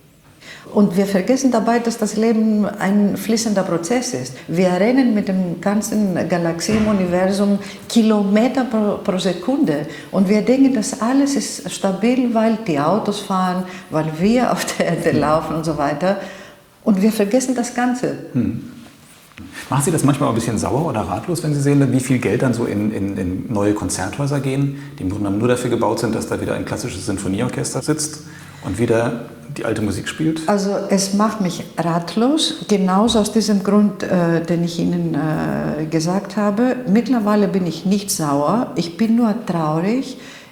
Und wir vergessen dabei, dass das Leben ein fließender Prozess ist. Wir rennen mit dem ganzen Galaxie im Universum Kilometer pro, pro Sekunde. Und wir denken, das alles ist stabil, weil die Autos fahren, weil wir auf der Erde laufen und so weiter. Und wir vergessen das Ganze. Hm. Machen Sie das manchmal auch ein bisschen sauer oder ratlos, wenn Sie sehen, wie viel Geld dann so in, in, in neue Konzerthäuser gehen, die im Grunde nur dafür gebaut sind, dass da wieder ein klassisches Sinfonieorchester sitzt und wieder die alte Musik spielt? Also es macht mich ratlos, genauso aus diesem Grund, äh, den ich Ihnen äh, gesagt habe. Mittlerweile bin ich nicht sauer, ich bin nur traurig,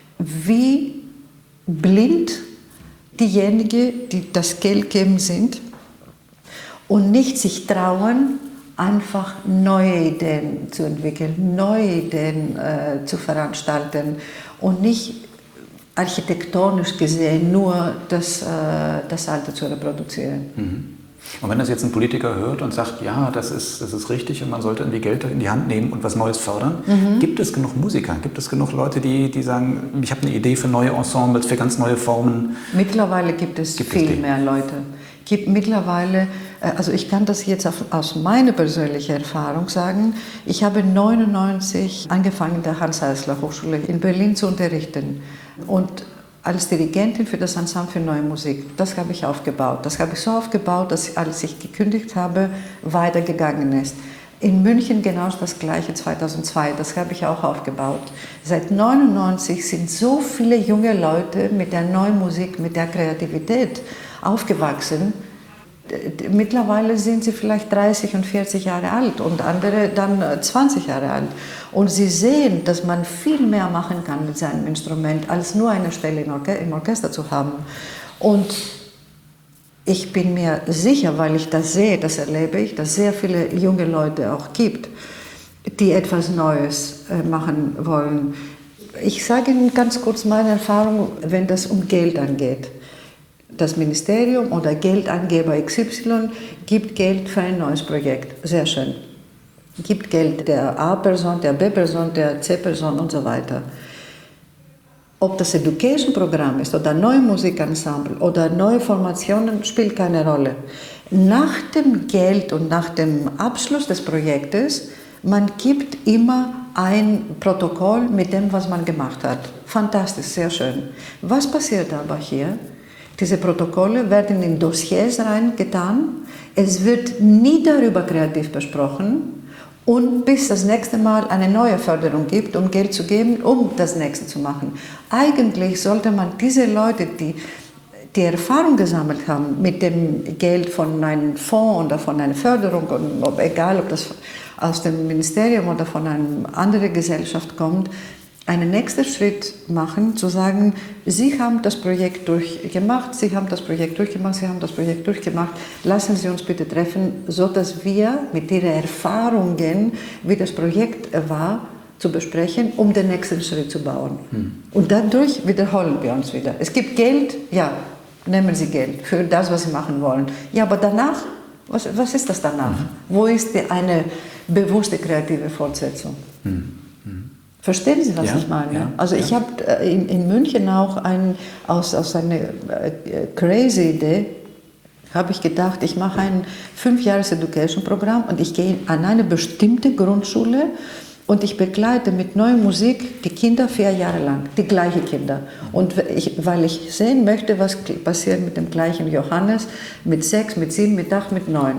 wie blind diejenigen, die das Geld geben, sind und nicht sich trauen, einfach neue Ideen zu entwickeln, neue Ideen äh, zu veranstalten und nicht architektonisch gesehen nur das, äh, das Alte zu reproduzieren. Mhm. Und wenn das jetzt ein Politiker hört und sagt, ja, das ist, das ist richtig und man sollte irgendwie Geld in die Hand nehmen und was Neues fördern, mhm. gibt es genug Musiker, gibt es genug Leute, die, die sagen, ich habe eine Idee für neue Ensembles, für ganz neue Formen? Mittlerweile gibt es gibt viel es mehr Leute. Gibt mittlerweile, also ich kann das jetzt aus meiner persönlichen Erfahrung sagen, ich habe neunundneunzig angefangen, in der Hanns-Eisler-Hochschule in Berlin zu unterrichten und als Dirigentin für das Ensemble für Neue Musik. Das habe ich aufgebaut. Das habe ich so aufgebaut, dass als ich gekündigt habe, weitergegangen ist. In München genau das Gleiche, zweitausendzwei, das habe ich auch aufgebaut. Seit neunundneunzig sind so viele junge Leute mit der Neuen Musik, mit der Kreativität aufgewachsen. Mittlerweile sind sie vielleicht dreißig und vierzig Jahre alt und andere dann zwanzig Jahre alt. Und sie sehen, dass man viel mehr machen kann mit seinem Instrument, als nur eine Stelle im, Orche- im Orchester zu haben. Und ich bin mir sicher, weil ich das sehe, das erlebe ich, dass es sehr viele junge Leute auch gibt, die etwas Neues machen wollen. Ich sage Ihnen ganz kurz meine Erfahrung, wenn das um Geld angeht. Das Ministerium oder Geldangeber X Y gibt Geld für ein neues Projekt. Sehr schön. Gibt Geld der A-Person, der B-Person, der C-Person und so weiter. Ob das Education-Programm ist oder neue Musikensemble oder neue Formationen, spielt keine Rolle. Nach dem Geld und nach dem Abschluss des Projektes, man gibt immer ein Protokoll mit dem, was man gemacht hat. Fantastisch, sehr schön. Was passiert aber hier? Diese Protokolle werden in Dossiers reingetan. Es wird nie darüber kreativ besprochen. Und bis das nächste Mal eine neue Förderung gibt, um Geld zu geben, um das nächste zu machen. Eigentlich sollte man diese Leute, die die Erfahrung gesammelt haben mit dem Geld von einem Fonds oder von einer Förderung, ob, egal ob das aus dem Ministerium oder von einer anderen Gesellschaft kommt, einen nächsten Schritt machen, zu sagen, Sie haben das Projekt durchgemacht, Sie haben das Projekt durchgemacht, Sie haben das Projekt durchgemacht, lassen Sie uns bitte treffen, sodass wir mit Ihren Erfahrungen, wie das Projekt war, zu besprechen, um den nächsten Schritt zu bauen. Hm. Und dadurch wiederholen wir uns wieder. Es gibt Geld, ja, nehmen Sie Geld für das, was Sie machen wollen. Ja, aber danach, was, was ist das danach? Hm. Wo ist die, eine bewusste kreative Fortsetzung? Hm. Hm. Verstehen Sie, was ja, ich meine? Ja, also ich ja. habe in, in München auch ein, aus, aus einer äh, crazy Idee, habe ich gedacht, ich mache ein Fünf-Jahres-Education-Programm und ich gehe an eine bestimmte Grundschule und ich begleite mit neuer Musik die Kinder vier Jahre lang, die gleichen Kinder. Und ich, weil ich sehen möchte, was passiert mit dem gleichen Johannes, mit sechs, mit sieben, mit acht, mit neun.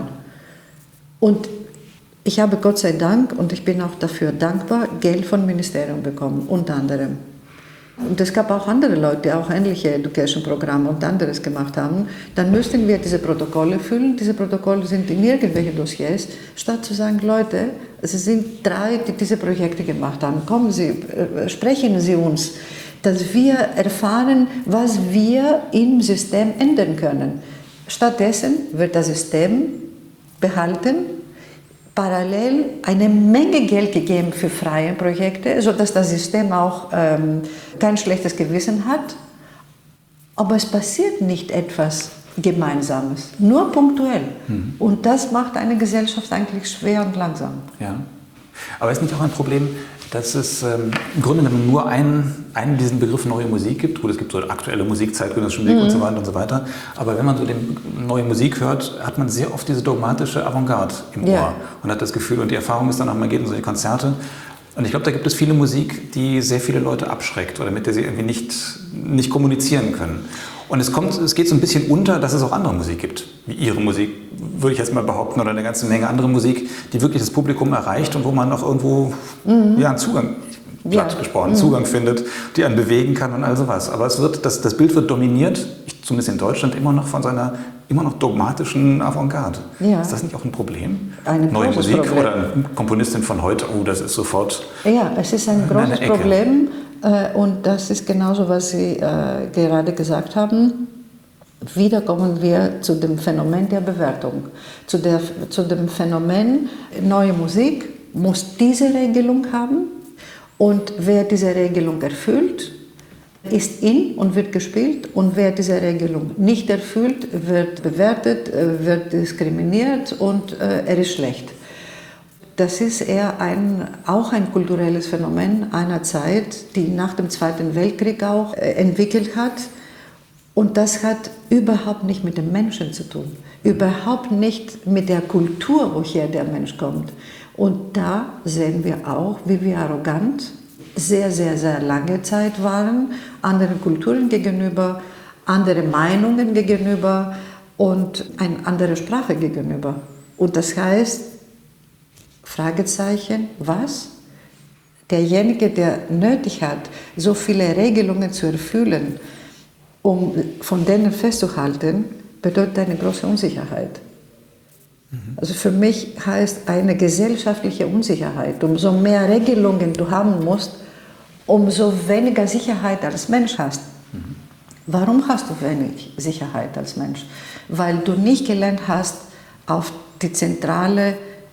Und ich habe Gott sei Dank, und ich bin auch dafür dankbar, Geld vom Ministerium bekommen, unter anderem. Und es gab auch andere Leute, die auch ähnliche Education-Programme und anderes gemacht haben. Dann müssten wir diese Protokolle füllen. Diese Protokolle sind in irgendwelchen Dossiers, statt zu sagen, Leute, es sind drei, die diese Projekte gemacht haben. Kommen Sie, äh, sprechen Sie uns, dass wir erfahren, was wir im System ändern können. Stattdessen wird das System behalten, parallel eine Menge Geld gegeben für freie Projekte, sodass das System auch ähm, kein schlechtes Gewissen hat. Aber es passiert nicht etwas Gemeinsames, nur punktuell. Mhm. Und das macht eine Gesellschaft eigentlich schwer und langsam. Ja. Aber ist nicht auch ein Problem, dass es ähm, im Grunde genommen nur einen, einen diesen Begriff neue Musik gibt? Gut, es gibt so aktuelle Musik, zeitgenössische Musik mhm. und so weiter und so weiter. Aber wenn man so den neue Musik hört, hat man sehr oft diese dogmatische Avantgarde im Ohr ja. und hat das Gefühl, und die Erfahrung ist dann auch, man geht in solche Konzerte. Und ich glaube, da gibt es viele Musik, die sehr viele Leute abschreckt oder mit der sie irgendwie nicht, nicht kommunizieren können. Und es, kommt, es geht so ein bisschen unter, dass es auch andere Musik gibt, wie Ihre Musik, würde ich jetzt mal behaupten, oder eine ganze Menge andere Musik, die wirklich das Publikum erreicht und wo man auch irgendwo mhm. ja, einen Zugang, platt ja. gesprochen, mhm. Zugang findet, die einen bewegen kann und all sowas. Aber es wird, das, das Bild wird dominiert, zumindest in Deutschland, immer noch von seiner immer noch dogmatischen Avantgarde. Ja. Ist das nicht auch ein Problem? Ein Neue Musik Problem. Oder eine Komponistin von heute, oh, das ist sofort ja, es ist ein großes Problem. Und das ist genauso, was Sie äh, gerade gesagt haben. Wieder kommen wir zu dem Phänomen der Bewertung. Zu, der, zu dem Phänomen, neue Musik muss diese Regelung haben. Und wer diese Regelung erfüllt, ist in und wird gespielt. Und wer diese Regelung nicht erfüllt, wird bewertet, wird diskriminiert und äh, er ist schlecht. Das ist eher ein, auch ein kulturelles Phänomen einer Zeit, die nach dem Zweiten Weltkrieg auch äh, entwickelt hat. Und das hat überhaupt nicht mit dem Menschen zu tun, überhaupt nicht mit der Kultur, woher der Mensch kommt. Und da sehen wir auch, wie wir arrogant sehr, sehr, sehr lange Zeit waren, anderen Kulturen gegenüber, andere Meinungen gegenüber und eine andere Sprache gegenüber. Und das heißt, Fragezeichen, was? Derjenige, der nötig hat, so viele Regelungen zu erfüllen, um von denen festzuhalten, bedeutet eine große Unsicherheit. Mhm. Also für mich heißt eine gesellschaftliche Unsicherheit, umso mehr Regelungen du haben musst, umso weniger Sicherheit als Mensch hast. Mhm. Warum hast du wenig Sicherheit als Mensch? Weil du nicht gelernt hast, auf die zentrale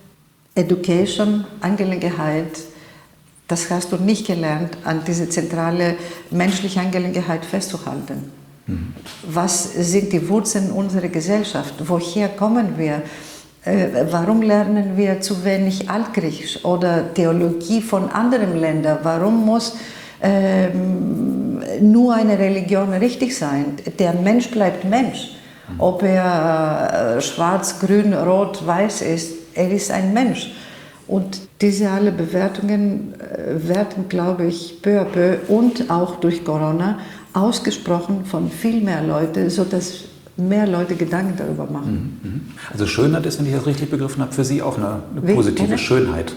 Education-Angelegenheit, das hast du nicht gelernt, an diese zentrale menschliche Angelegenheit festzuhalten. Mhm. Was sind die Wurzeln unserer Gesellschaft? Woher kommen wir? Äh, warum lernen wir zu wenig Altgriechisch oder Theologie von anderen Ländern? Warum muss ähm, nur eine Religion richtig sein? Der Mensch bleibt Mensch. Mhm. Ob er äh, schwarz, grün, rot, weiß ist, er ist ein Mensch. Und diese alle Bewertungen äh, werden, glaube ich, peu à peu und auch durch Corona ausgesprochen von viel mehr Leuten, sodass mehr Leute Gedanken darüber machen. Also Schönheit ist, wenn ich das richtig begriffen habe, für Sie auch eine, eine positive Wie, Schönheit.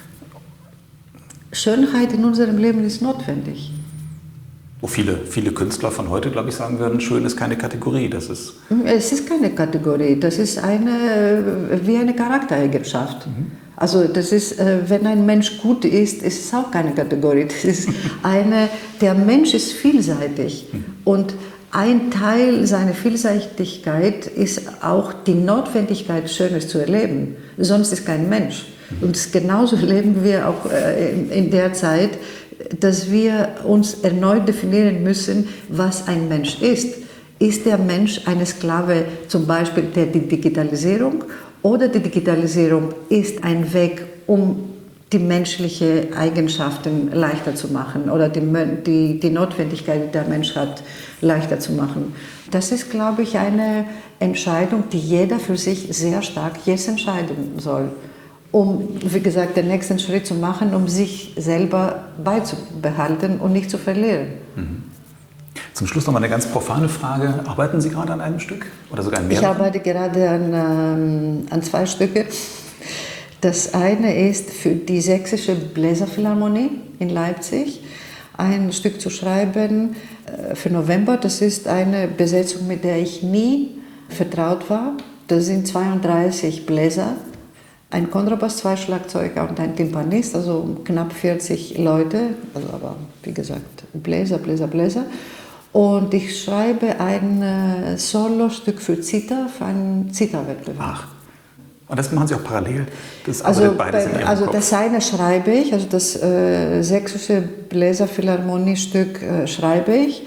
Schönheit in unserem Leben ist notwendig. Wo viele, viele Künstler von heute, glaube ich, sagen würden, schön ist keine Kategorie. Das ist es ist keine Kategorie, das ist eine, wie eine Charaktereigenschaft. Mhm. Also das ist, wenn ein Mensch gut ist, ist es auch keine Kategorie. Das ist eine, der Mensch ist vielseitig mhm. und ein Teil seiner Vielseitigkeit ist auch die Notwendigkeit, Schönes zu erleben. Sonst ist kein Mensch. Mhm. Und genauso leben wir auch in der Zeit, dass wir uns erneut definieren müssen, was ein Mensch ist. Ist der Mensch eine Sklave zum Beispiel der Digitalisierung oder die Digitalisierung ist ein Weg, um die menschlichen Eigenschaften leichter zu machen oder die, die, die Notwendigkeit, die der Mensch hat, leichter zu machen. Das ist, glaube ich, eine Entscheidung, die jeder für sich sehr stark jetzt entscheiden soll, um, wie gesagt, den nächsten Schritt zu machen, um sich selber beizubehalten und nicht zu verlieren. Mhm. Zum Schluss noch mal eine ganz profane Frage. Arbeiten Sie gerade an einem Stück oder sogar an mehreren? Ich arbeite gerade an, ähm, an zwei Stücke. Das eine ist für die Sächsische Bläserphilharmonie in Leipzig ein Stück zu schreiben äh, für November. Das ist eine Besetzung, mit der ich nie vertraut war. Das sind zweiunddreißig Bläser, ein Kontrabass, zwei Schlagzeuger und ein Timpanist, also knapp vierzig Leute, also aber wie gesagt Bläser, Bläser, Bläser. Und ich schreibe ein äh, Solostück für Zither, für einen Zitherwettbewerb. Ach. Und das machen Sie auch parallel? Das also beides in Ihrem also Kopf. Das eine schreibe ich, also das äh, sächsische Bläserphilharmoniestück äh, schreibe ich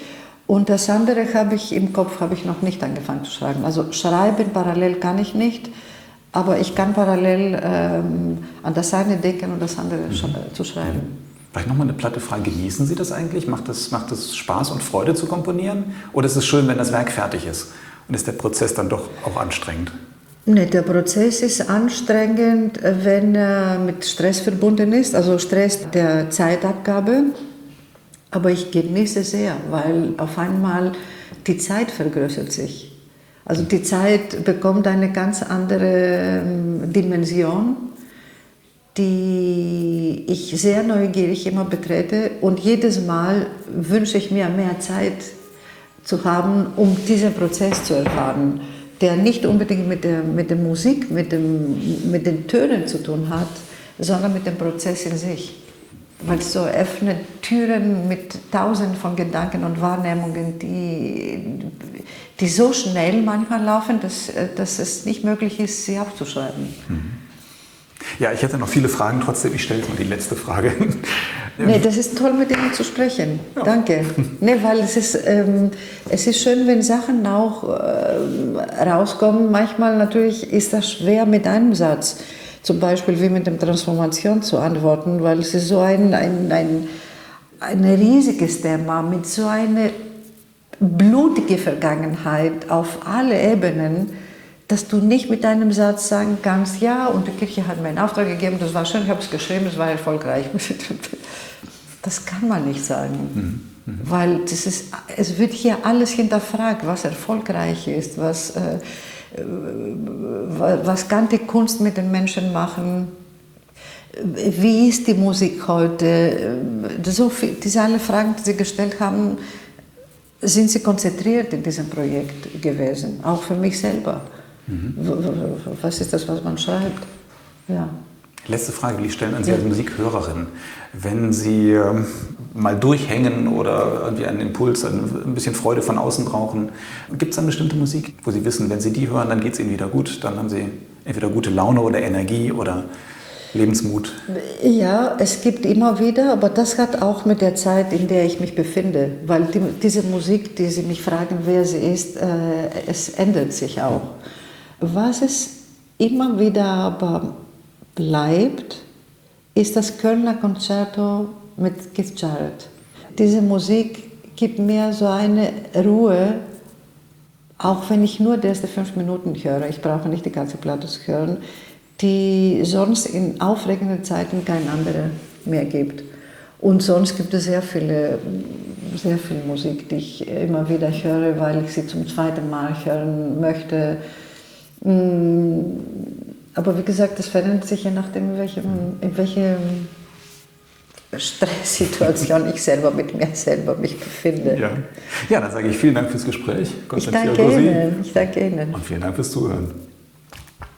Und das andere habe ich im Kopf, habe ich noch nicht angefangen zu schreiben. Also schreiben parallel kann ich nicht, aber ich kann parallel ähm, an das eine denken und das andere sch zu schreiben. Vielleicht nochmal eine platte Frage. Genießen Sie das eigentlich? Macht es macht das Spaß und Freude zu komponieren? Oder ist es schön, wenn das Werk fertig ist? Und ist der Prozess dann doch auch anstrengend? Nee, der Prozess ist anstrengend, wenn er mit Stress verbunden ist, also Stress der Zeitabgabe. Aber ich genieße es sehr, weil auf einmal die Zeit vergrößert sich. Also die Zeit bekommt eine ganz andere Dimension, die ich sehr neugierig immer betrete. Und jedes Mal wünsche ich mir mehr Zeit zu haben, um diesen Prozess zu erfahren, der nicht unbedingt mit der, mit der Musik, mit, dem, mit den Tönen zu tun hat, sondern mit dem Prozess in sich. Weil es so öffnet Türen mit tausenden von Gedanken und Wahrnehmungen, die, die so schnell manchmal laufen, dass, dass es nicht möglich ist, sie aufzuschreiben. Ja, ich hätte noch viele Fragen, trotzdem, ich stelle jetzt mal die letzte Frage. Nee, das ist toll, mit Ihnen zu sprechen. Ja. Danke. Nee, weil es ist, ähm, es ist schön, wenn Sachen auch äh, rauskommen. Manchmal natürlich ist das schwer mit einem Satz, zum Beispiel wie mit der Transformation zu antworten, weil es ist so ein, ein, ein, ein riesiges Thema mit so einer blutigen Vergangenheit auf alle Ebenen, dass du nicht mit einem Satz sagen kannst, ja, und die Kirche hat mir einen Auftrag gegeben, das war schön, ich habe es geschrieben, es war erfolgreich. Das kann man nicht sagen, mhm. Mhm. weil das ist, es wird hier alles hinterfragt, was erfolgreich ist, was, äh, was kann die Kunst mit den Menschen machen, wie ist die Musik heute, so viel, diese alle Fragen, die Sie gestellt haben, sind Sie konzentriert in diesem Projekt gewesen, auch für mich selber. Mhm. Was ist das, was man schreibt? Ja. Letzte Frage, die ich stellen an Sie als Musikhörerin. Wenn Sie ähm, mal durchhängen oder irgendwie einen Impuls, ein bisschen Freude von außen brauchen, gibt es eine bestimmte Musik, wo Sie wissen, wenn Sie die hören, dann geht es Ihnen wieder gut, dann haben Sie entweder gute Laune oder Energie oder Lebensmut? Ja, es gibt immer wieder, aber das hat auch mit der Zeit, in der ich mich befinde, weil die, diese Musik, die Sie mich fragen, wer sie ist, äh, es ändert sich auch. Was es immer wieder aber bleibt, ist das Kölner Concerto mit Keith Jarrett. Diese Musik gibt mir so eine Ruhe, auch wenn ich nur die ersten fünf Minuten höre, ich brauche nicht die ganze Platte zu hören, die sonst in aufregenden Zeiten kein anderer mehr gibt. Und sonst gibt es sehr viele, sehr viel Musik, die ich immer wieder höre, weil ich sie zum zweiten Mal hören möchte. Aber wie gesagt, das verändert sich je nachdem, in welchem, in welcher Stresssituation ich selber mit mir selber mich befinde. Ja, ja, dann sage ich vielen Dank fürs Gespräch. Ich danke Ihnen. Ich danke Ihnen. Und vielen Dank fürs Zuhören.